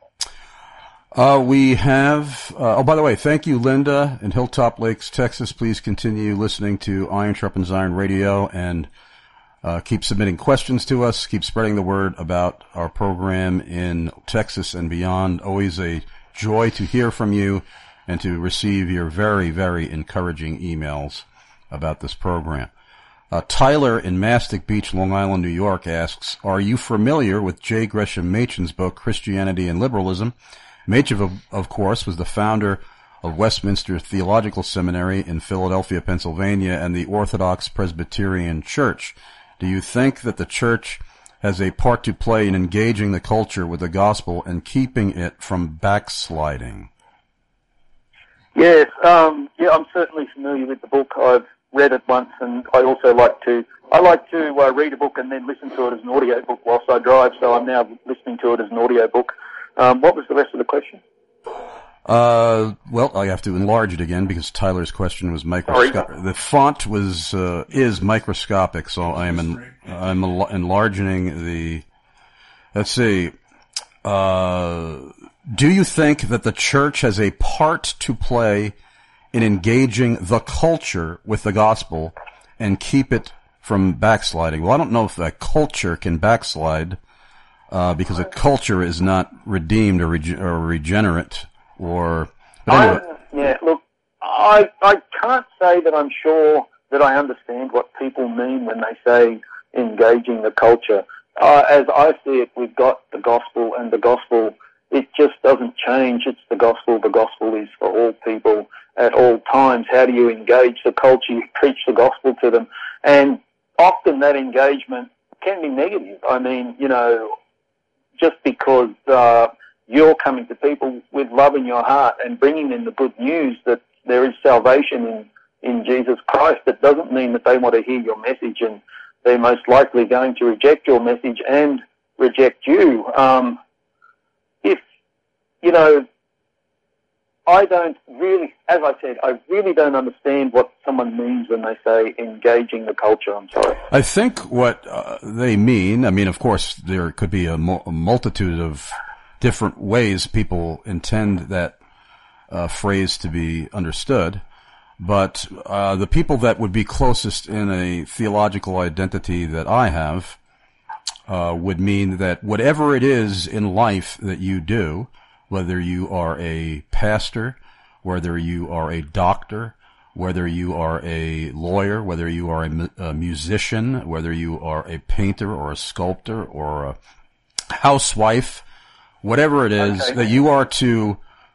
Uh, we have, uh, oh, by the way, thank you, Linda in Hilltop Lakes, Texas. Please continue listening to Iron Sharpens Iron Radio and uh, keep submitting questions to us. Keep spreading the word about our program in Texas and beyond. Always a joy to hear from you and to receive your very, very encouraging emails about this program. Uh, Tyler in Mastic Beach, Long Island, New York asks, are you familiar with J. Gresham Machen's book, Christianity and Liberalism? Machen, of, of course, was the founder of Westminster Theological Seminary in Philadelphia, Pennsylvania, and the Orthodox Presbyterian Church. Do you think that the church has a part to play in engaging the culture with the gospel and keeping it from backsliding? Yes, um, yeah, I'm certainly familiar with the book. I've read it once, and I also like to I like to uh, read a book and then listen to it as an audio book whilst I drive, so I'm now listening to it as an audio book. Um, what was the rest of the question? Uh, well, I have to enlarge it again because Tyler's question was microscopic. The font was uh, is microscopic, so I am en- I'm en- enlarging the. Let's see. Uh, do you think that the church has a part to play in engaging the culture with the gospel and keep it from backsliding? Well, I don't know if that culture can backslide. Uh, because a culture is not redeemed or, rege- or regenerate, or but anyway. I, yeah, look, I I can't say that I'm sure that I understand what people mean when they say engaging the culture. Uh, as I see it, we've got the gospel, and the gospel, it just doesn't change. It's the gospel. The gospel is for all people at all times. How do you engage the culture? You preach the gospel to them, and often that engagement can be negative. I mean, you know, just because uh, you're coming to people with love in your heart and bringing them the good news that there is salvation in, in Jesus Christ, that doesn't mean that they want to hear your message, and they're most likely going to reject your message and reject you. Um, if, you know, I don't really, as I said, I really don't understand what someone means when they say engaging the culture. I'm sorry. I think what uh, they mean, I mean, of course, there could be a, mu- a multitude of different ways people intend that uh, phrase to be understood, but uh, the people that would be closest in a theological identity that I have uh, would mean that whatever it is in life that you do, whether you are a pastor, whether you are a doctor, whether you are a lawyer, whether you are a, mu- a musician, whether you are a painter or a sculptor or a housewife, whatever it is, okay. that you are to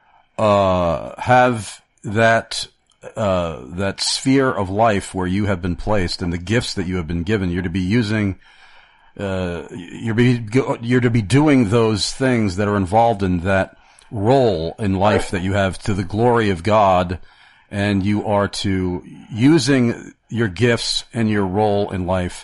uh, have that uh, that sphere of life where you have been placed and the gifts that you have been given, you're to be using. Uh, you're be you're to be doing those things that are involved in that role in life that you have to the glory of God, and you are to using your gifts and your role in life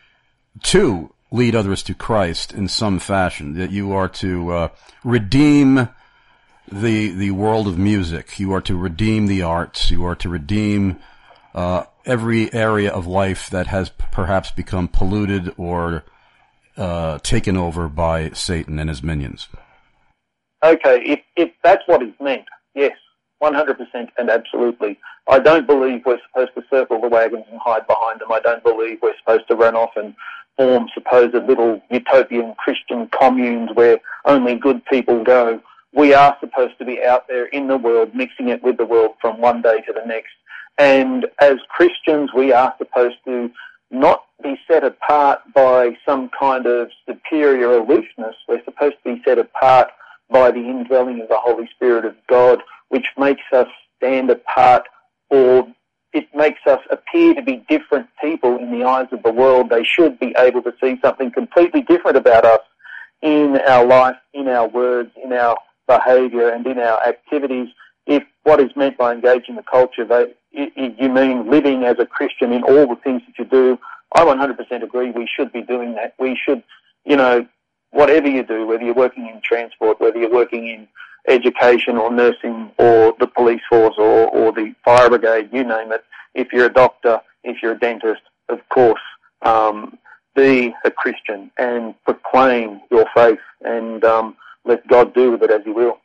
to lead others to Christ in some fashion, that you are to uh, redeem the the world of music, you are to redeem the arts, you are to redeem uh, every area of life that has perhaps become polluted or uh, taken over by Satan and his minions. Okay, if, if that's what is meant, yes, one hundred percent and absolutely. I don't believe we're supposed to circle the wagons and hide behind them. I don't believe we're supposed to run off and form supposed little utopian Christian communes where only good people go. We are supposed to be out there in the world, mixing it with the world from one day to the next. And as Christians, we are supposed to not be set apart by some kind of superior aloofness. We're supposed to be set apart by the indwelling of the Holy Spirit of God, which makes us stand apart, or it makes us appear to be different people in the eyes of the world. They should be able to see something completely different about us in our life, in our words, in our behaviour, and in our activities. If what is meant by engaging the culture, they, it, you mean living as a Christian in all the things that you do, I one hundred percent agree we should be doing that. We should, you know, whatever you do, whether you're working in transport, whether you're working in education or nursing or the police force or, or the fire brigade, you name it, if you're a doctor, if you're a dentist, of course, um, be a Christian and proclaim your faith and um, let God do with it as he will.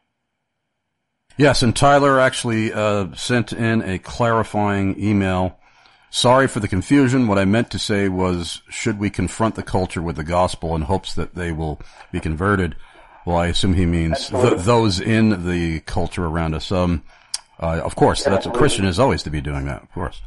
Yes, and Tyler actually uh, sent in a clarifying email. Sorry for the confusion. What I meant to say was, should we confront the culture with the gospel in hopes that they will be converted? Well, I assume he means th- those in the culture around us. Um, uh, of course, that's a Christian is always to be doing that, of course.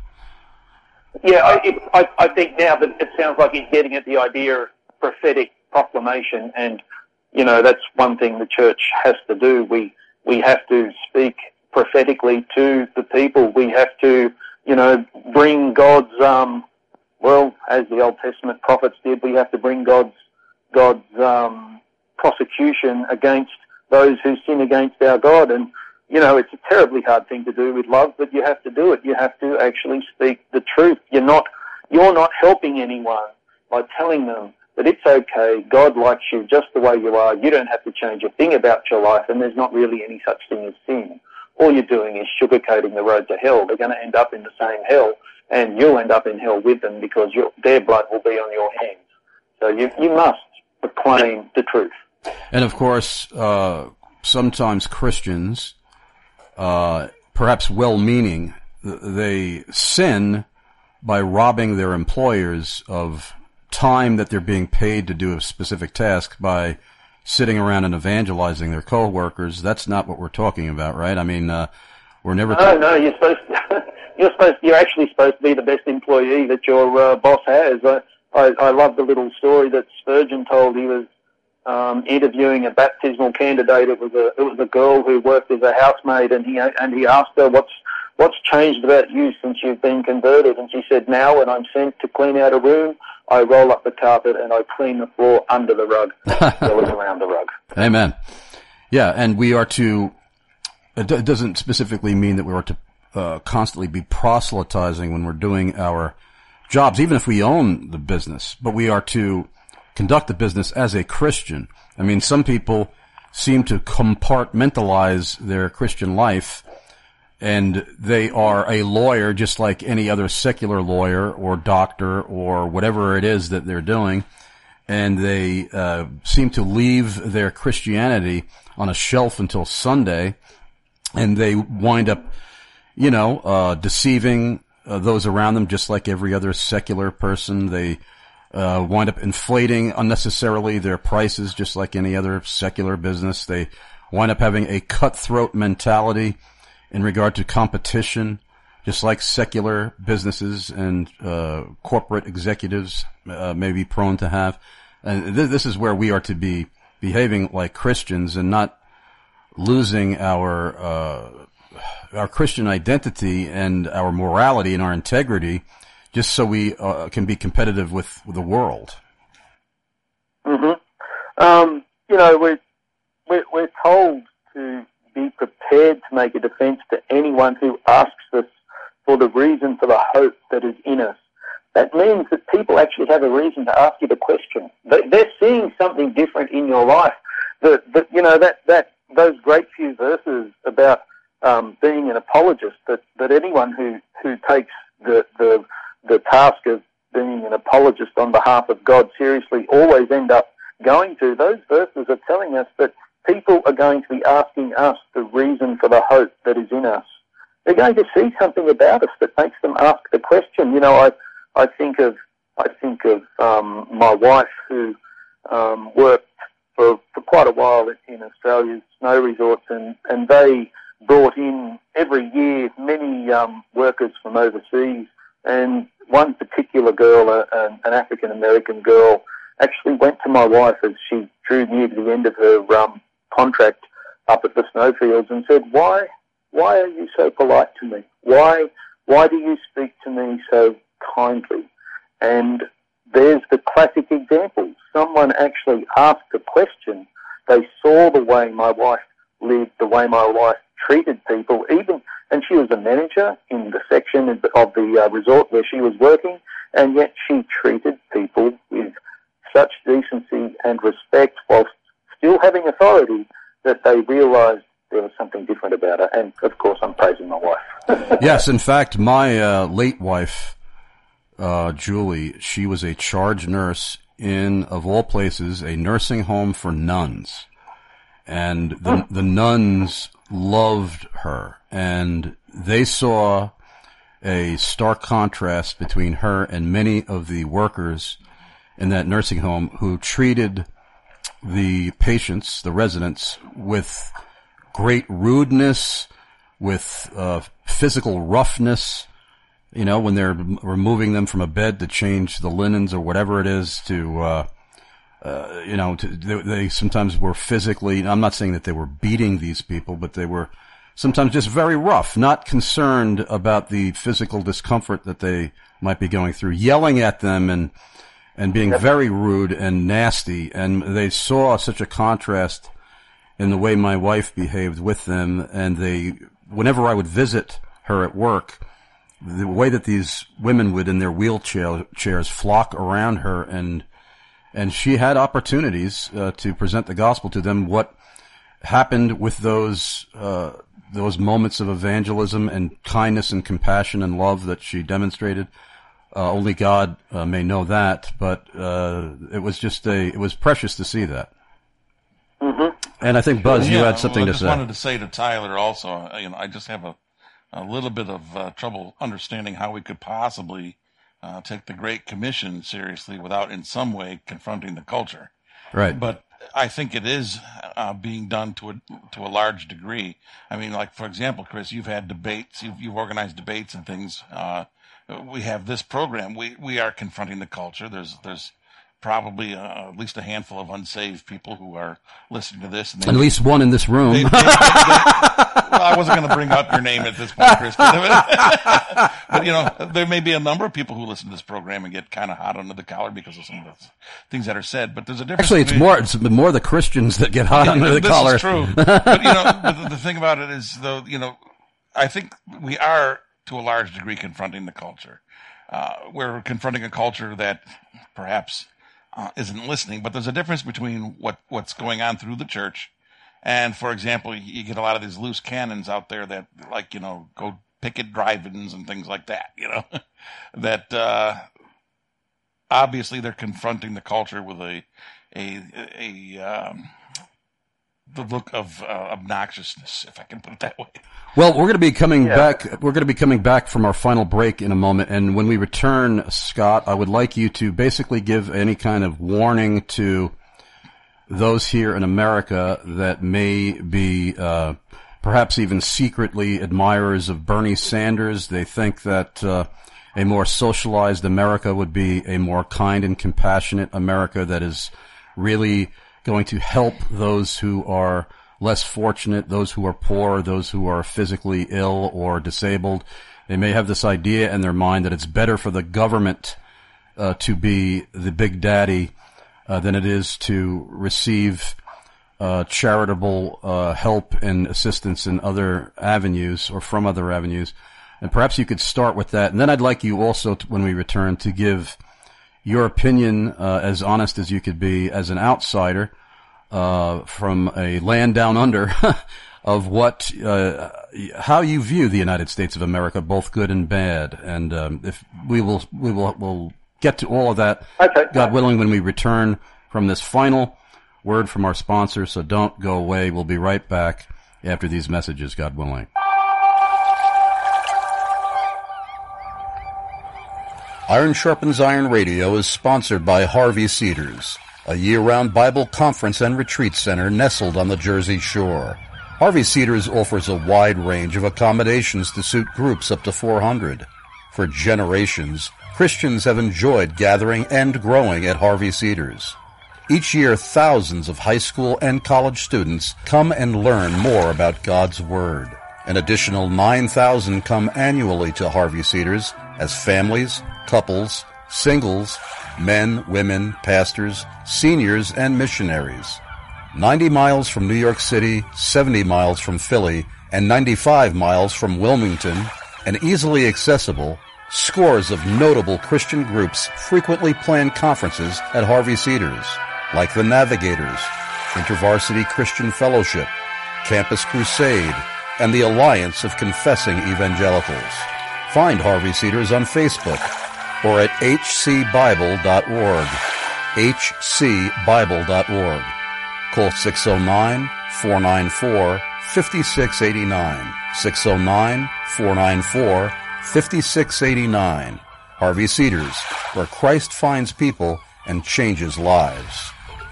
Yeah, I, it, I, I think now that it sounds like he's getting at the idea of prophetic proclamation, and, you know, that's one thing the church has to do. We we have to speak prophetically to the people. We have to, you know, bring God's, um, well, as the Old Testament prophets did, we have to bring God's, God's um, prosecution against those who sin against our God. And, you know, it's a terribly hard thing to do with love, but you have to do it. You have to actually speak the truth. You're not, you're not helping anyone by telling them that it's okay, God likes you just the way you are, you don't have to change a thing about your life, and there's not really any such thing as sin. All you're doing is sugarcoating the road to hell. They're going to end up in the same hell, and you'll end up in hell with them because your, their blood will be on your hands. So you, you must proclaim the truth. And of course, uh, sometimes Christians, uh, perhaps well-meaning, they sin by robbing their employers of time that they're being paid to do a specific task by sitting around and evangelizing their co-workers. That's not what we're talking about, right? I mean, uh, we're never... No, no, you're supposed to, you're supposed, you're actually supposed to be the best employee that your uh, boss has. I, I, I love the little story that Spurgeon told. He was um, interviewing a baptismal candidate. It was a, it was a girl who worked as a housemaid, and he, and he asked her, what's, what's changed about you since you've been converted? And she said, now when I'm sent to clean out a room, I roll up the carpet and I clean the floor under the rug, rolling around the rug. Amen. Yeah, and we are to, it doesn't specifically mean that we are to uh, constantly be proselytizing when we're doing our jobs, even if we own the business, but we are to conduct the business as a Christian. I mean, some people seem to compartmentalize their Christian life, and they are a lawyer just like any other secular lawyer or doctor or whatever it is that they're doing, and they uh, seem to leave their Christianity on a shelf until Sunday, and they wind up, you know, uh, deceiving uh, those around them just like every other secular person. They uh, wind up inflating unnecessarily their prices just like any other secular business. They wind up having a cutthroat mentality in regard to competition, just like secular businesses and uh, corporate executives uh, may be prone to have. And th- this is where we are to be behaving like Christians and not losing our uh, our Christian identity and our morality and our integrity just so we uh, can be competitive with, with the world. Mm-hmm. Um, you know, we're, we're, we're told to be prepared to make a defense to anyone who asks us for the reason for the hope that is in us. That means that people actually have a reason to ask you the question. They're seeing something different in your life. The, the, you know, that, that, those great few verses about um, being an apologist, that, that anyone who, who takes the, the, the task of being an apologist on behalf of God seriously always end up going to, those verses are telling us that people are going to be asking us the reason for the hope that is in us. They're going to see something about us that makes them ask the question. You know, I I think of I think of um, my wife who um, worked for, for quite a while in Australia's snow resorts, and, and they brought in every year many um, workers from overseas. And one particular girl, a, a, an African American girl, actually went to my wife as she drew near to the end of her um, contract up at the snowfields and said, why why are you so polite to me? Why why do you speak to me so kindly? And there's the classic example. Someone actually asked a question. They saw the way my wife lived, the way my wife treated people, even, and she was a manager in the section of the uh, resort where she was working, and yet she treated people with such decency and respect whilst still having authority that they realised there was something different about it. And, of course, I'm praising my wife. Yes, in fact, my uh, late wife, uh, Julie, she was a charge nurse in, of all places, a nursing home for nuns. And the, Hmm. the nuns loved her. And they saw a stark contrast between her and many of the workers in that nursing home who treated the patients, the residents, with great rudeness, with uh, physical roughness, you know, when they're removing them from a bed to change the linens or whatever it is to, uh, uh, you know, to, they, they sometimes were physically, I'm not saying that they were beating these people, but they were sometimes just very rough, not concerned about the physical discomfort that they might be going through, yelling at them and, and being very rude and nasty. And they saw such a contrast in the way my wife behaved with them. And they, whenever I would visit her at work, the way that these women would in their wheelchair chairs flock around her, and, and she had opportunities, uh, to present the gospel to them. What happened with those, uh, those moments of evangelism and kindness and compassion and love that she demonstrated, uh, only God uh, may know that, but uh, it was just a, it was precious to see that. Mm-hmm. And I think, Buzz, you Yeah, had something well, to say. I just wanted to say to Tyler also, uh, you know, I just have a, a little bit of uh, trouble understanding how we could possibly uh, take the Great Commission seriously without in some way confronting the culture. Right. But I think it is uh, being done to a to a large degree. I mean, like, for example, Chris, you've had debates, you've, you've organized debates and things. Uh, we have this program. We we are confronting the culture. There's there's probably uh, at least a handful of unsaved people who are listening to this. And they, At least one in this room. They, they, they, well, I wasn't going to bring up your name at this point, Chris. But, but, you know, there may be a number of people who listen to this program and get kind of hot under the collar because of some of the things that are said. But there's a difference. Actually, it's between, more it's more the Christians that get hot yeah, under the this collar. Is true. But, you know, the, the thing about it is, though, you know, I think we are, to a large degree, confronting the culture. Uh, we're confronting a culture that perhaps Uh, isn't listening, but there's a difference between what, what's going on through the church. And, for example, you get a lot of these loose cannons out there that, like, you know, go picket drive-ins and things like that, you know, that, uh, obviously they're confronting the culture with a, a, a, um, the look of uh, obnoxiousness, if I can put it that way. Well, we're going to be coming Yeah. back. We're going to be coming back from our final break in a moment, and when we return, Scott, I would like you to basically give any kind of warning to those here in America that may be uh, perhaps even secretly admirers of Bernie Sanders. They think that uh, a more socialized America would be a more kind and compassionate America that is really going to help those who are less fortunate, those who are poor, those who are physically ill or disabled. They may have this idea in their mind that it's better for the government uh, to be the big daddy uh, than it is to receive uh, charitable uh, help and assistance in other avenues or from other avenues. And perhaps you could start with that. And then I'd like you also, to, when we return, to give your opinion uh, as honest as you could be as an outsider uh from a land down under of what uh how you view the United States of America, both good and bad. And um, if we will we will we'll get to all of that, okay. God willing, when we return from this final word from our sponsor. So don't go away. We'll be right back after these messages, God willing. Iron Sharpens Iron Radio is sponsored by Harvey Cedars, a year-round Bible conference and retreat center nestled on the Jersey Shore. Harvey Cedars offers a wide range of accommodations to suit groups up to four hundred. For generations, Christians have enjoyed gathering and growing at Harvey Cedars. Each year, thousands of high school and college students come and learn more about God's Word. An additional nine thousand come annually to Harvey Cedars as families, couples, singles, men, women, pastors, seniors, and missionaries. ninety miles from New York City, seventy miles from Philly, and ninety-five miles from Wilmington, and easily accessible, Scores of notable Christian groups frequently plan conferences at Harvey Cedars, like the Navigators, InterVarsity Christian Fellowship, Campus Crusade, and the Alliance of Confessing Evangelicals. Find Harvey Cedars on Facebook or at h c bible dot org. h c bible dot org. Call six oh nine, four nine four, five six eight nine. six oh nine, four nine four, five six eight nine. Harvey Cedars, where Christ finds people and changes lives.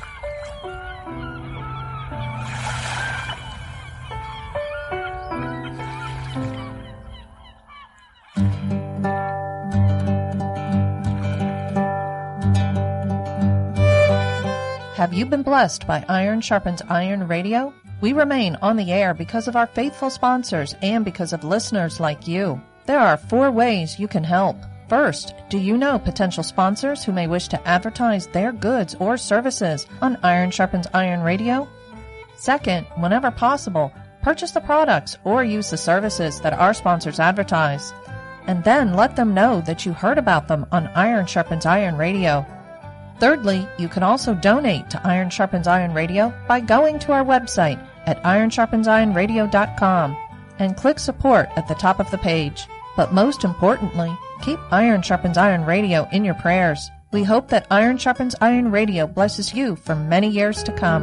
Have you been blessed by Iron Sharpens Iron Radio? We remain on the air because of our faithful sponsors and because of listeners like you. There are four ways you can help. First, do you know potential sponsors who may wish to advertise their goods or services on Iron Sharpens Iron Radio? Second, whenever possible, purchase the products or use the services that our sponsors advertise. And then let them know that you heard about them on Iron Sharpens Iron Radio. Thirdly, you can also donate to Iron Sharpens Iron Radio by going to our website at iron sharpens iron radio dot com and click support at the top of the page. But most importantly, keep Iron Sharpens Iron Radio in your prayers. We hope that Iron Sharpens Iron Radio blesses you for many years to come.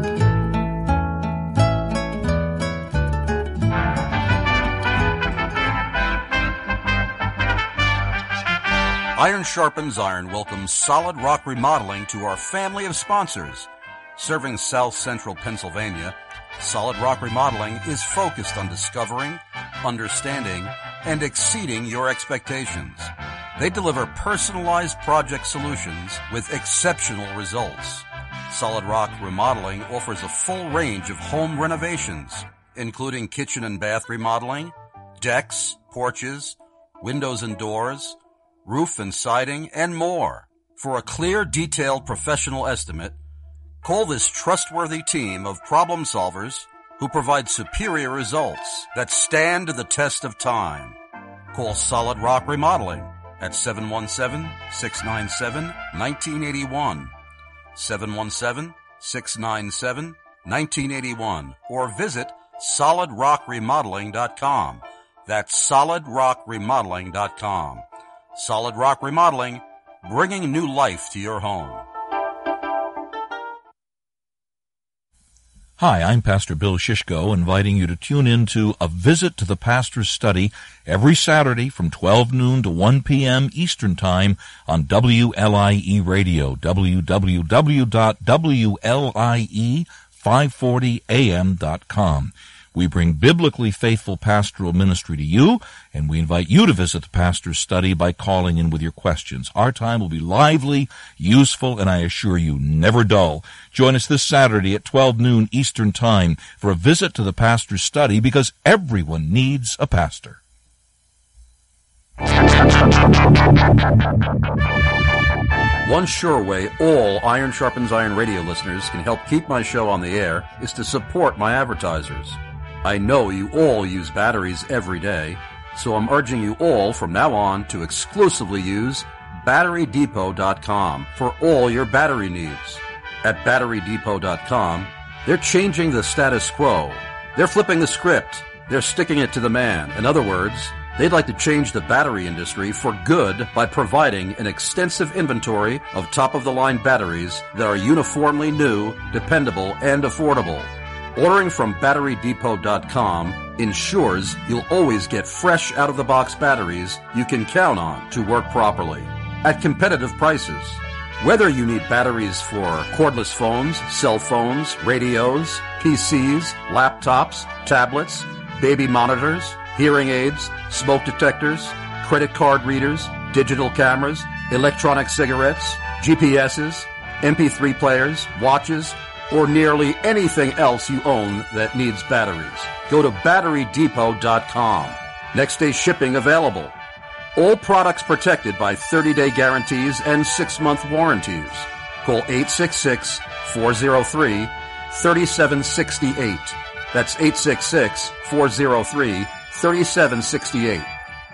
Iron Sharpens Iron welcomes Solid Rock Remodeling to our family of sponsors. Serving South Central Pennsylvania, Solid Rock Remodeling is focused on discovering, understanding, and exceeding your expectations. They deliver personalized project solutions with exceptional results. Solid Rock Remodeling offers a full range of home renovations, including kitchen and bath remodeling, decks, porches, windows and doors, roof and siding, and more. For a clear, detailed professional estimate, call this trustworthy team of problem solvers who provide superior results that stand the test of time. Call Solid Rock Remodeling at seven one seven, six nine seven, one nine eight one, seven one seven, six nine seven, one nine eight one, or visit solid rock remodeling dot com. That's solid rock remodeling dot com. Solid Rock Remodeling, bringing new life to your home. Hi, I'm Pastor Bill Shishko, inviting you to tune in to A Visit to the Pastor's Study every Saturday from twelve noon to one p.m. Eastern Time on W L I E Radio, w w w dot w l i e five forty a m dot com. We bring biblically faithful pastoral ministry to you, and we invite you to visit the Pastor's Study by calling in with your questions. Our time will be lively, useful, and I assure you, never dull. Join us this Saturday at twelve noon Eastern Time for a visit to the Pastor's Study, because everyone needs a pastor. One sure way all Iron Sharpens Iron Radio listeners can help keep my show on the air is to support my advertisers. I know you all use batteries every day, so I'm urging you all from now on to exclusively use battery depot dot com for all your battery needs. At battery depot dot com, they're changing the status quo. They're flipping the script. They're sticking it to the man. In other words, they'd like to change the battery industry for good by providing an extensive inventory of top-of-the-line batteries that are uniformly new, dependable, and affordable. Ordering from battery depot dot com ensures you'll always get fresh out-of-the-box batteries you can count on to work properly at competitive prices. Whether you need batteries for cordless phones, cell phones, radios, P Cs, laptops, tablets, baby monitors, hearing aids, smoke detectors, credit card readers, digital cameras, electronic cigarettes, G P S's, M P three players, watches, or nearly anything else you own that needs batteries, go to battery depot dot com. Next day shipping available. All products protected by thirty-day guarantees and six-month warranties. Call eight six six, four oh three, three seven six eight. That's eight six six, four oh three, three seven six eight.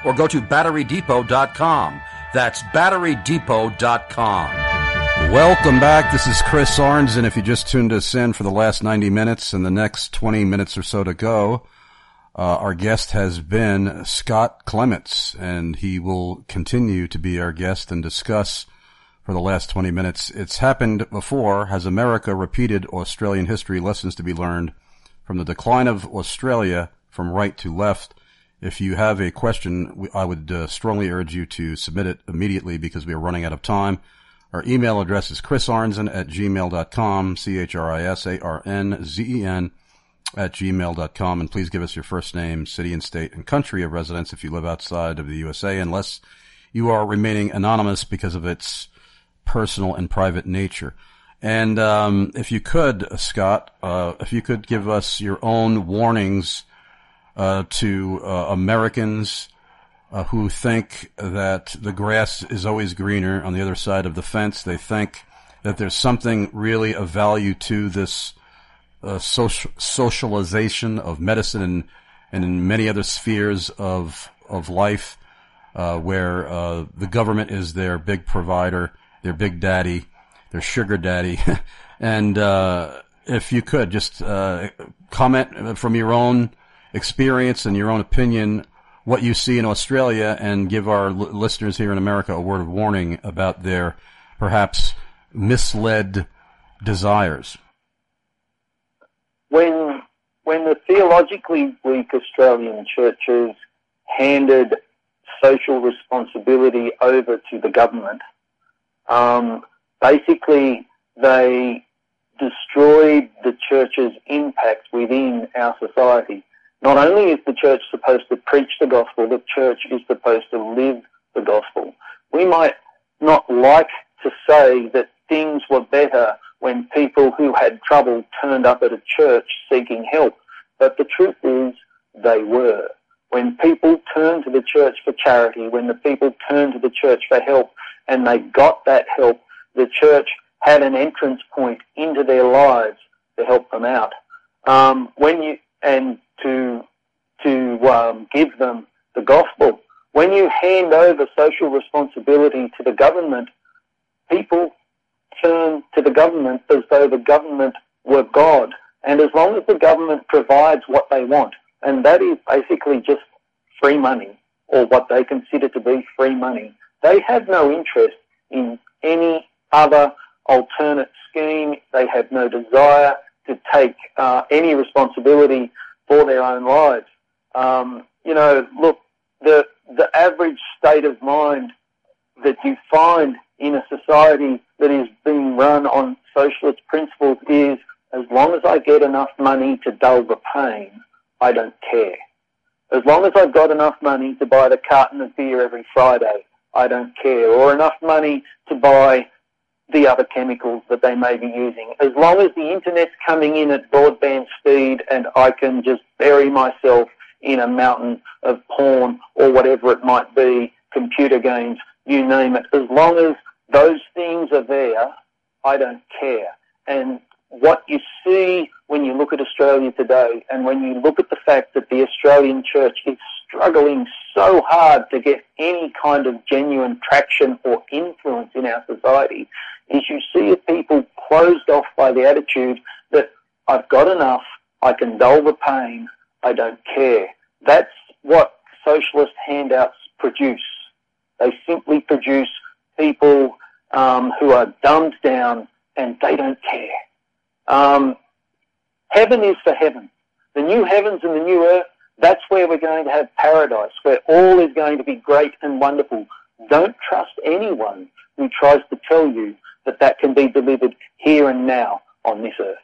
or go to battery depot dot com. That's battery depot dot com. Welcome back. This is Chris Arns, and if you just tuned us in for the last ninety minutes and the next twenty minutes or so to go, uh, our guest has been Scott Clements, and he will continue to be our guest and discuss for the last twenty minutes. It's happened before. Has America repeated Australian history? Lessons to be learned from the decline of Australia from right to left. If you have a question, I would uh, strongly urge you to submit it immediately because we are running out of time. Our email address is chrisarnzen at gmail dot com, C H R I S A R N Z E N at gmail dot com. And please give us your first name, city and state, and country of residence if you live outside of the U S A, unless you are remaining anonymous because of its personal and private nature. And um, if you could, Scott, uh, if you could give us your own warnings uh, to uh, Americans uh, who think that the grass is always greener on the other side of the fence. They think that there's something really of value to this uh, social, socialization of medicine and, and in many other spheres of of life, uh, where uh, the government is their big provider, their big daddy, their sugar daddy. And uh, if you could just uh, comment from your own experience and your own opinion what you see in Australia, and give our l- listeners here in America a word of warning about their perhaps misled desires. When when the theologically weak Australian churches handed social responsibility over to the government, um, basically they destroyed the church's impact within our society. Not only is the church supposed to preach the gospel, the church is supposed to live the gospel. We might not like to say that things were better when people who had trouble turned up at a church seeking help, but the truth is they were. When people turned to the church for charity, when the people turned to the church for help and they got that help, the church had an entrance point into their lives to help them out. Um, when you and to to um, give them the gospel. When you hand over social responsibility to the government, people turn to the government as though the government were God. And as long as the government provides what they want, and that is basically just free money, or what they consider to be free money, they have no interest in any other alternate scheme. They have no desire to take uh, any responsibility for their own lives. Um, you know, look, the the average state of mind that you find in a society that is being run on socialist principles is, as long as I get enough money to dull the pain, I don't care. As long as I've got enough money to buy the carton of beer every Friday, I don't care. Or enough money to buy the other chemicals that they may be using. As long as the internet's coming in at broadband speed and I can just bury myself in a mountain of porn or whatever it might be, computer games, you name it, as long as those things are there, I don't care. And what you see when you look at Australia today, and when you look at the fact that the Australian church is struggling so hard to get any kind of genuine traction or influence in our society, is you see a people closed off by the attitude that I've got enough, I can dull the pain, I don't care. That's what socialist handouts produce. They simply produce people um, who are dumbed down and they don't care. Um, heaven is for heaven. The new heavens and the new earth, that's where we're going to have paradise, where all is going to be great and wonderful. Don't trust anyone who tries to tell you that that can be delivered here and now on this earth.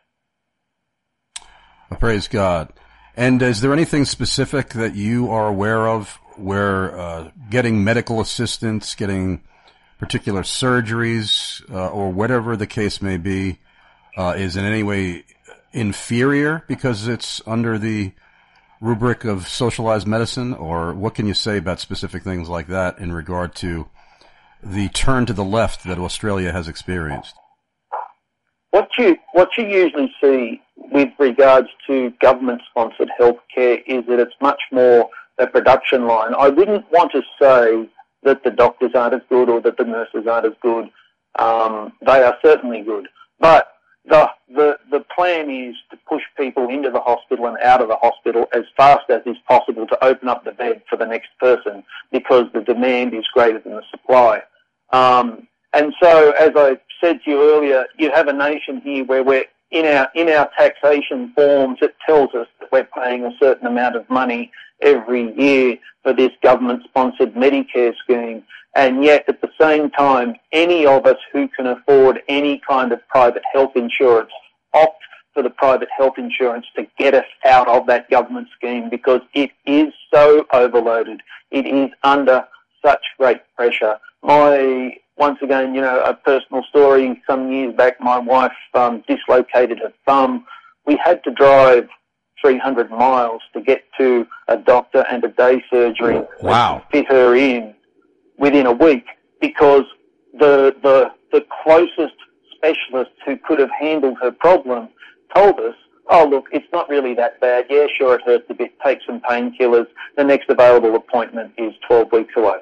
Praise God. And is there anything specific that you are aware of where uh, getting medical assistance, getting particular surgeries, uh, or whatever the case may be, uh, is in any way inferior because it's under the rubric of socialized medicine? Or what can you say about specific things like that in regard to the turn to the left that Australia has experienced? What you what you usually see with regards to government-sponsored healthcare is that it's much more a production line. I wouldn't want to say that the doctors aren't as good or that the nurses aren't as good. Um, they are certainly good. But the, the, the plan is to push people into the hospital and out of the hospital as fast as is possible to open up the bed for the next person, because the demand is greater than the supply. Um, and so, as I said to you earlier, you have a nation here where we're in our, in our taxation forms, it tells us that we're paying a certain amount of money every year for this government-sponsored Medicare scheme, and yet at the same time, any of us who can afford any kind of private health insurance opt for the private health insurance to get us out of that government scheme, because it is so overloaded. It is under such great pressure. My, once again, you know, a personal story, some years back, my wife um, dislocated her thumb. We had to drive three hundred miles to get to a doctor and a day surgery wow. that fit her in within a week, because the, the, the closest specialist who could have handled her problem told us, oh, look, it's not really that bad. Yeah, sure, it hurts a bit. Take some painkillers. The next available appointment is twelve weeks away.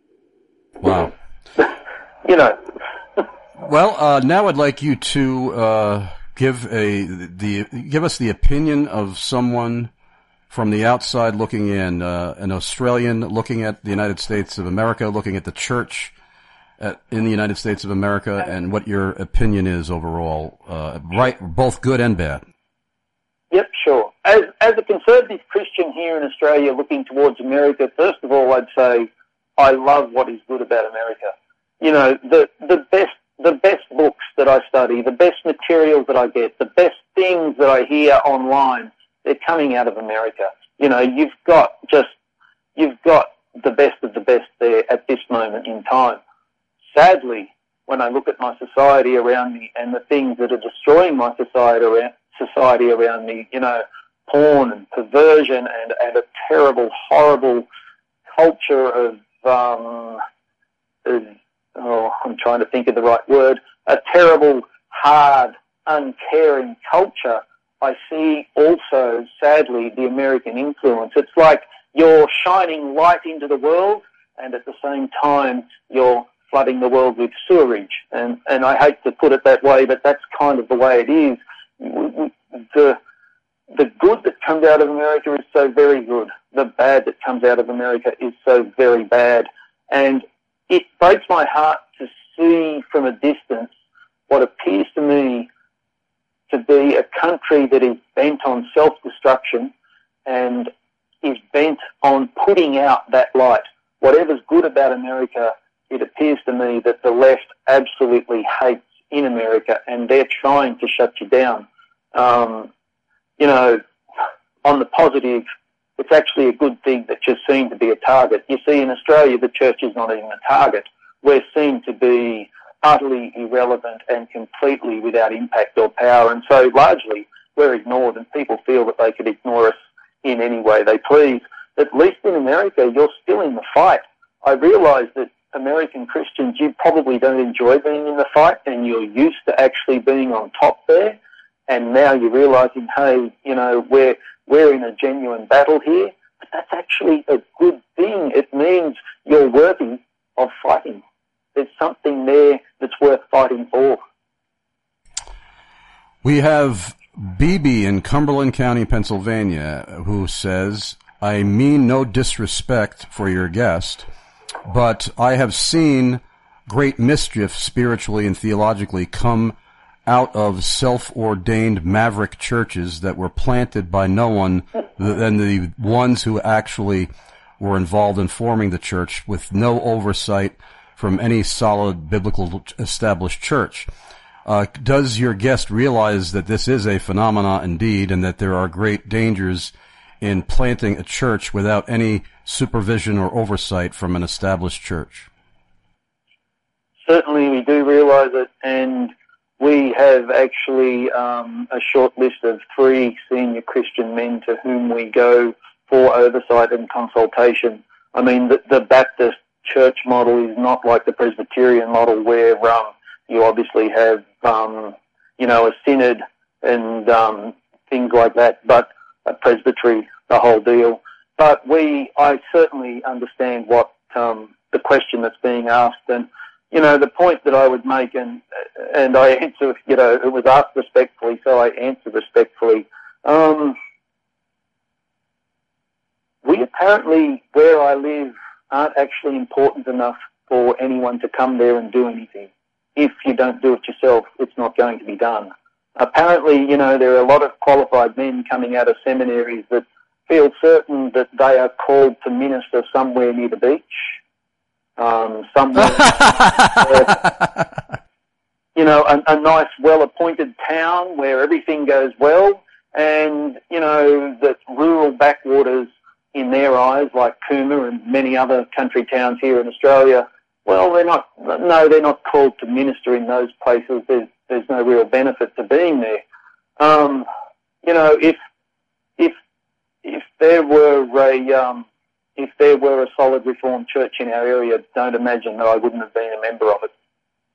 Wow. You know. Well, uh, now I'd like you to uh, give a the give us the opinion of someone from the outside looking in, uh, an Australian looking at the United States of America, looking at the church at, in the United States of America, and what your opinion is overall, uh, right, both good and bad. Yep, sure. As, as a conservative Christian here in Australia looking towards America, first of all, I'd say I love what is good about America. You know, the, the best, the best books that I study, the best materials that I get, the best things that I hear online, they're coming out of America. You know, you've got just, you've got the best of the best there at this moment in time. Sadly, when I look at my society around me and the things that are destroying my society around, society around me, you know, porn and perversion and, and a terrible, horrible culture of, um, of, oh, I'm trying to think of the right word, a terrible, hard, uncaring culture, I see also, sadly, the American influence. It's like you're shining light into the world, and at the same time, you're flooding the world with sewerage. And, and I hate to put it that way, but that's kind of the way it is. The, the good that comes out of America is so very good. The bad that comes out of America is so very bad. And it breaks my heart to see from a distance what appears to me to be a country that is bent on self-destruction and is bent on putting out that light. Whatever's good about America, it appears to me that the left absolutely hates in America, and they're trying to shut you down. Um, you know, on the positive, it's actually a good thing that you're seen to be a target. You see, in Australia, the church is not even a target. We're seen to be utterly irrelevant and completely without impact or power, and so largely we're ignored, and people feel that they could ignore us in any way they please. At least in America, you're still in the fight. I realise that American Christians, you probably don't enjoy being in the fight, and you're used to actually being on top there, and now you're realising, hey, you know, we're, we're in a genuine battle here, but that's actually a good thing. It means you're worthy of fighting. There's something there that's worth fighting for. We have B B in Cumberland County, Pennsylvania, who says, I mean no disrespect for your guest, but I have seen great mischief spiritually and theologically come out of self-ordained maverick churches that were planted by no one than the ones who actually were involved in forming the church, with no oversight from any solid biblical established church. Uh, does your guest realize that this is a phenomenon indeed, and that there are great dangers in planting a church without any supervision or oversight from an established church? Certainly we do realize it, and we have actually um, a short list of three senior Christian men to whom we go for oversight and consultation. I mean, the, the Baptist church model is not like the Presbyterian model, where um, you obviously have, um, you know, a synod and um, things like that, but a presbytery, the whole deal. but we, I certainly understand what um, the question that's being asked, and you know, the point that I would make, and and I answer, you know, it was asked respectfully, so I answer respectfully. Um, we apparently, where I live, aren't actually important enough for anyone to come there and do anything. If you don't do it yourself, it's not going to be done. Apparently, you know, there are a lot of qualified men coming out of seminaries that feel certain that they are called to minister somewhere near the beach, um, somewhere, uh, you know, a, a nice, well-appointed town where everything goes well, and, you know, that rural backwaters in their eyes, like Cooma and many other country towns here in Australia, well, they're not, no, they're not called to minister in those places. There's, there's no real benefit to being there. Um, you know, if, if, if there were a, um, if there were a solid Reformed church in our area, don't imagine that I wouldn't have been a member of it.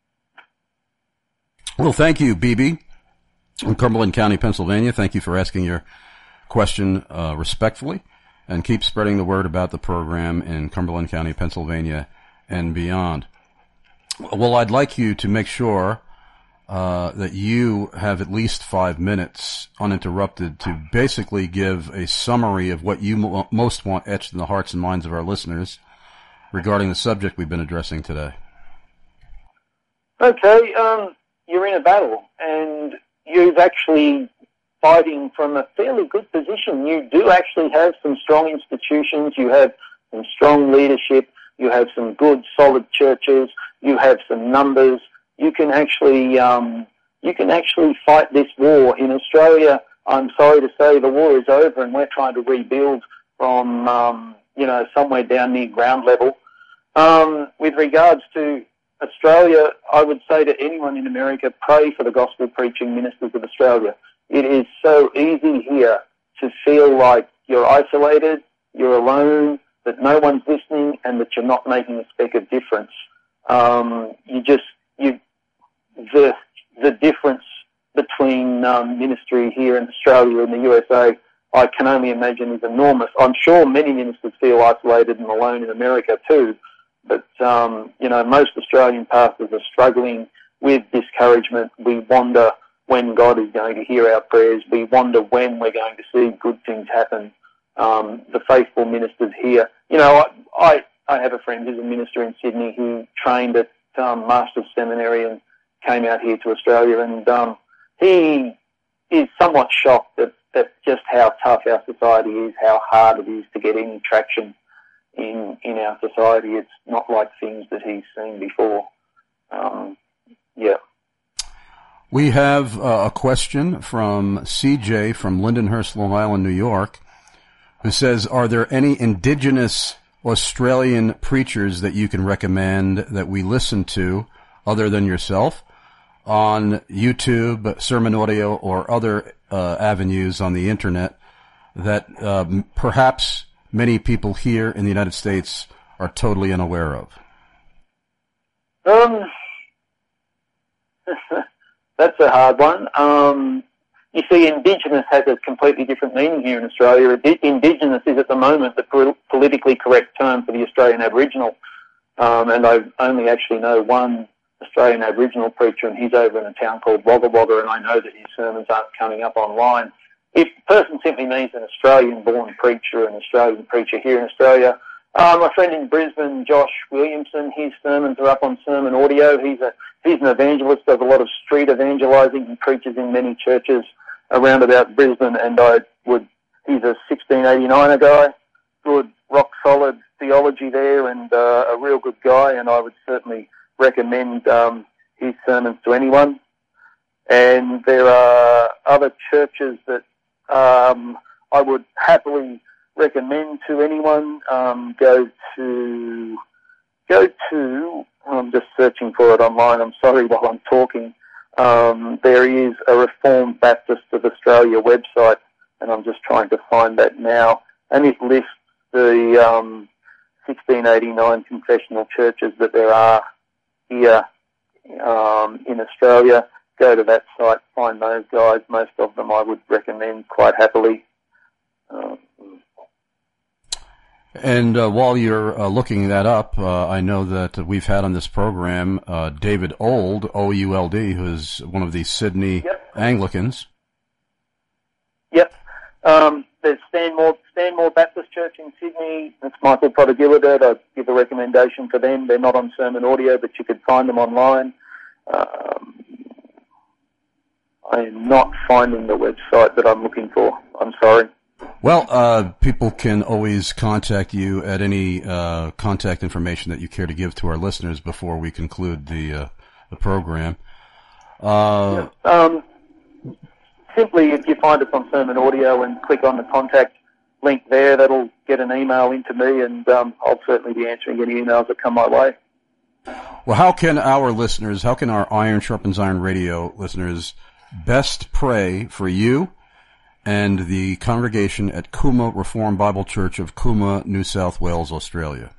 Well, thank you, B B, from Cumberland County, Pennsylvania. Thank you for asking your question uh, respectfully, and keep spreading the word about the program in Cumberland County, Pennsylvania, and beyond. Well, I'd like you to make sure uh, that you have at least five minutes uninterrupted to basically give a summary of what you mo- most want etched in the hearts and minds of our listeners regarding the subject we've been addressing today. Okay, um, you're in a battle, and you've actually fighting from a fairly good position. You do actually have some strong institutions, you have some strong leadership, you have some good, solid churches, you have some numbers. You can actually, um, you can actually fight this war. In Australia, I'm sorry to say, the war is over, and we're trying to rebuild from, um, you know, somewhere down near ground level. Um, with regards to Australia, I would say to anyone in America, pray for the gospel preaching ministers of Australia. It is so easy here to feel like you're isolated, you're alone, that no one's listening, and that you're not making a speck of difference. Um, you just, you, the, the difference between um, ministry here in Australia and the U S A, I can only imagine is enormous. I'm sure many ministers feel isolated and alone in America too, but, um, you know, most Australian pastors are struggling with discouragement. We wonder when God is going to hear our prayers. We wonder when we're going to see good things happen. Um, the faithful ministers here. You know, I, I, I have a friend who's a minister in Sydney who trained at um, Master's Seminary and came out here to Australia, and um, he is somewhat shocked at, at just how tough our society is, how hard it is to get any traction in, in our society. It's not like things that he's seen before. Um, yeah. We have uh, a question from C J from Lindenhurst, Long Island, New York, who says, are there any indigenous Australian preachers that you can recommend that we listen to other than yourself on YouTube, Sermon Audio, or other uh, avenues on the Internet that um, perhaps many people here in the United States are totally unaware of? Um, that's a hard one. Um, You see, Indigenous has a completely different meaning here in Australia. Indigenous is at the moment the po- politically correct term for the Australian Aboriginal, um, and I only actually know one Australian Aboriginal preacher, and he's over in a town called Wagga Wagga, and I know that his sermons aren't coming up online. If the person simply means an Australian-born preacher, an Australian preacher here in Australia, uh, my friend in Brisbane, Josh Williamson, his sermons are up on Sermon Audio. He's a he's an evangelist, does a lot of street evangelizing, and preaches in many churches around about Brisbane, and I would, he's a sixteen eighty-niner guy, good, rock solid theology there, and uh, a real good guy, and I would certainly recommend um, his sermons to anyone. And there are other churches that um, I would happily recommend to anyone. Um, go to, go to, I'm just searching for it online, I'm sorry while I'm talking. Um, there is a Reformed Baptist of Australia website, and I'm just trying to find that now, and it lists the um, sixteen eighty-nine confessional churches that there are here um, in Australia. Go to that site, find those guys. Most of them I would recommend quite happily. Um, And uh, while you're uh, looking that up, uh, I know that we've had on this program uh, David Ould, O U L D, who's one of the Sydney yep. Anglicans. Yep. Um, there's Stanmore, Stanmore Baptist Church in Sydney. That's Michael Prodigalidad. I'd give a recommendation for them. They're not on Sermon Audio, but you could find them online. Um, I am not finding the website that I'm looking for. I'm sorry. Well, uh, people can always contact you at any uh, contact information that you care to give to our listeners before we conclude the uh, the program. Uh, yeah. um, simply, if you find us on Sermon Audio and click on the contact link there, that'll get an email into me, and um, I'll certainly be answering any emails that come my way. Well, how can our listeners, how can our Iron Sharpens Iron Radio listeners best pray for you and the congregation at Cooma Reformed Bible Church of Cooma, New South Wales, Australia?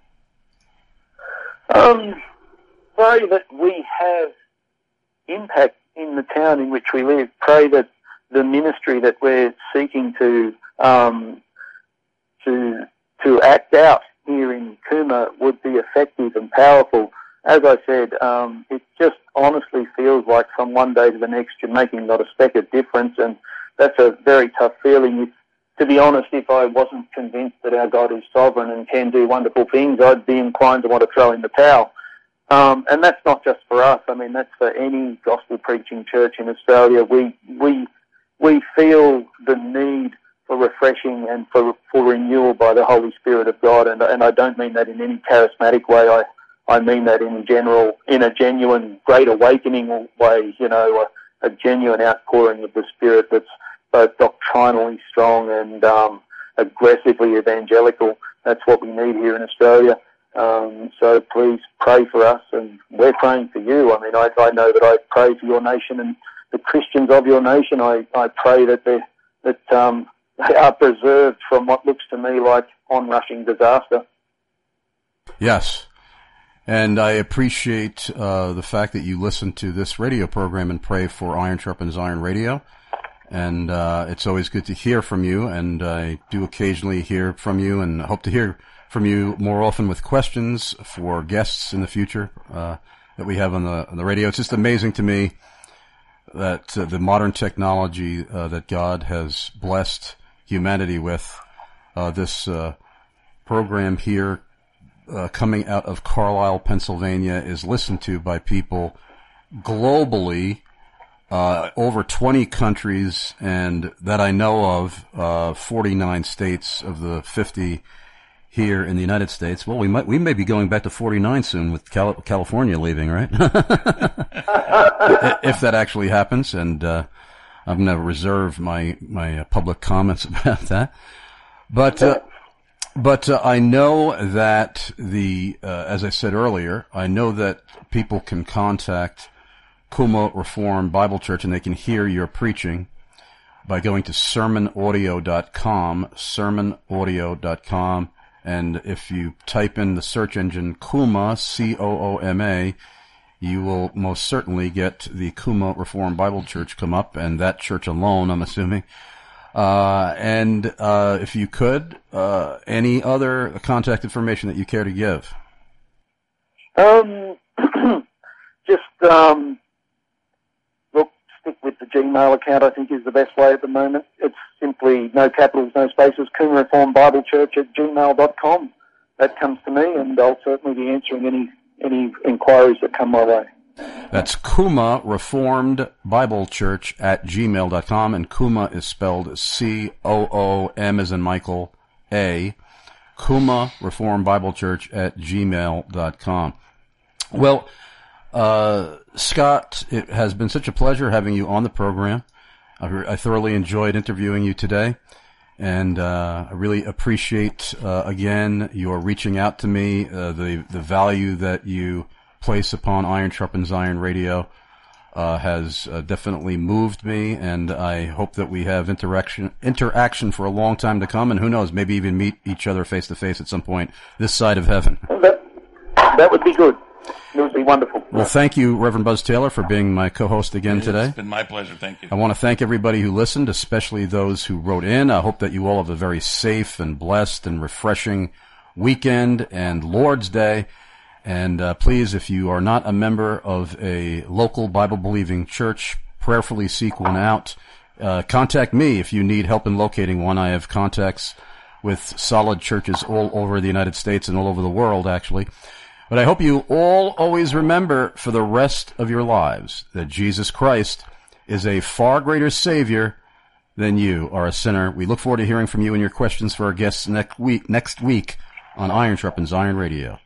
Um, pray that we have impact in the town in which we live. Pray that the ministry that we're seeking to um, to to act out here in Cooma would be effective and powerful. As I said, um, it just honestly feels like from one day to the next you're making not a speck of difference, and that's a very tough feeling. If, to be honest, if I wasn't convinced that our God is sovereign and can do wonderful things, I'd be inclined to want to throw in the towel. Um, and that's not just for us. I mean, that's for any gospel-preaching church in Australia. We we we feel the need for refreshing and for for renewal by the Holy Spirit of God, and and I don't mean that in any charismatic way. I I mean that in general, in a genuine great awakening way. You know, a, a genuine outpouring of the Spirit that's both doctrinally strong and um, aggressively evangelical. That's what we need here in Australia. Um, so please pray for us, and we're praying for you. I mean, I, I know that I pray for your nation and the Christians of your nation. I, I pray that they that um, they are preserved from what looks to me like onrushing disaster. Yes, and I appreciate uh, the fact that you listen to this radio program and pray for Iron Sharpens Iron Radio. And uh, it's always good to hear from you, and I do occasionally hear from you, and hope to hear from you more often with questions for guests in the future uh, that we have on the on the radio. It's just amazing to me that uh, the modern technology uh, that God has blessed humanity with, uh, this uh, program here uh, coming out of Carlisle, Pennsylvania, is listened to by people globally. Uh, over twenty countries, and that I know of, uh, forty-nine states of the fifty here in the United States. Well, we might, we may be going back to forty-nine soon with Cal- California leaving, right? If that actually happens, and, uh, I'm going to reserve my, my uh, public comments about that. But, uh, but, uh, I know that the, uh, as I said earlier, I know that people can contact Cooma Reformed Bible Church, and they can hear your preaching by going to sermon audio dot com, sermon audio dot com, and if you type in the search engine Cooma, C O O M A, you will most certainly get the Cooma Reformed Bible Church come up, and that church alone, I'm assuming. Uh, and uh, if you could, uh, any other contact information that you care to give? Um, just, um, stick with the Gmail account, I think, is the best way at the moment. It's simply no capitals, no spaces, Cooma Reformed Bible Church at gmail dot com. That comes to me, and I'll certainly be answering any any inquiries that come my way. That's Cooma Reformed Bible Church at gmail dot com, and Cooma is spelled C O O M as in Michael, A. Cooma Reformed Bible Church at gmail dot com. Well, Uh, Scott, it has been such a pleasure having you on the program. I, I thoroughly enjoyed interviewing you today, and uh, I really appreciate, uh, again, your reaching out to me, uh, the, the value that you place upon Iron Sharpens Iron Radio uh, has uh, definitely moved me, and I hope that we have interaction, interaction for a long time to come, and who knows, maybe even meet each other face to face at some point this side of heaven. That, that would be good. It would be wonderful. Well, thank you, Reverend Buzz Taylor, for being my co-host again today. It's been my pleasure. Thank you. I want to thank everybody who listened, especially those who wrote in. I hope that you all have a very safe and blessed and refreshing weekend and Lord's Day. And uh, please, if you are not a member of a local Bible-believing church, prayerfully seek one out. Uh, contact me if you need help in locating one. I have contacts with solid churches all over the United States and all over the world, actually. But I hope you all always remember for the rest of your lives that Jesus Christ is a far greater Savior than you are a sinner. We look forward to hearing from you and your questions for our guests next week, next week on Iron Sharpens Iron Radio.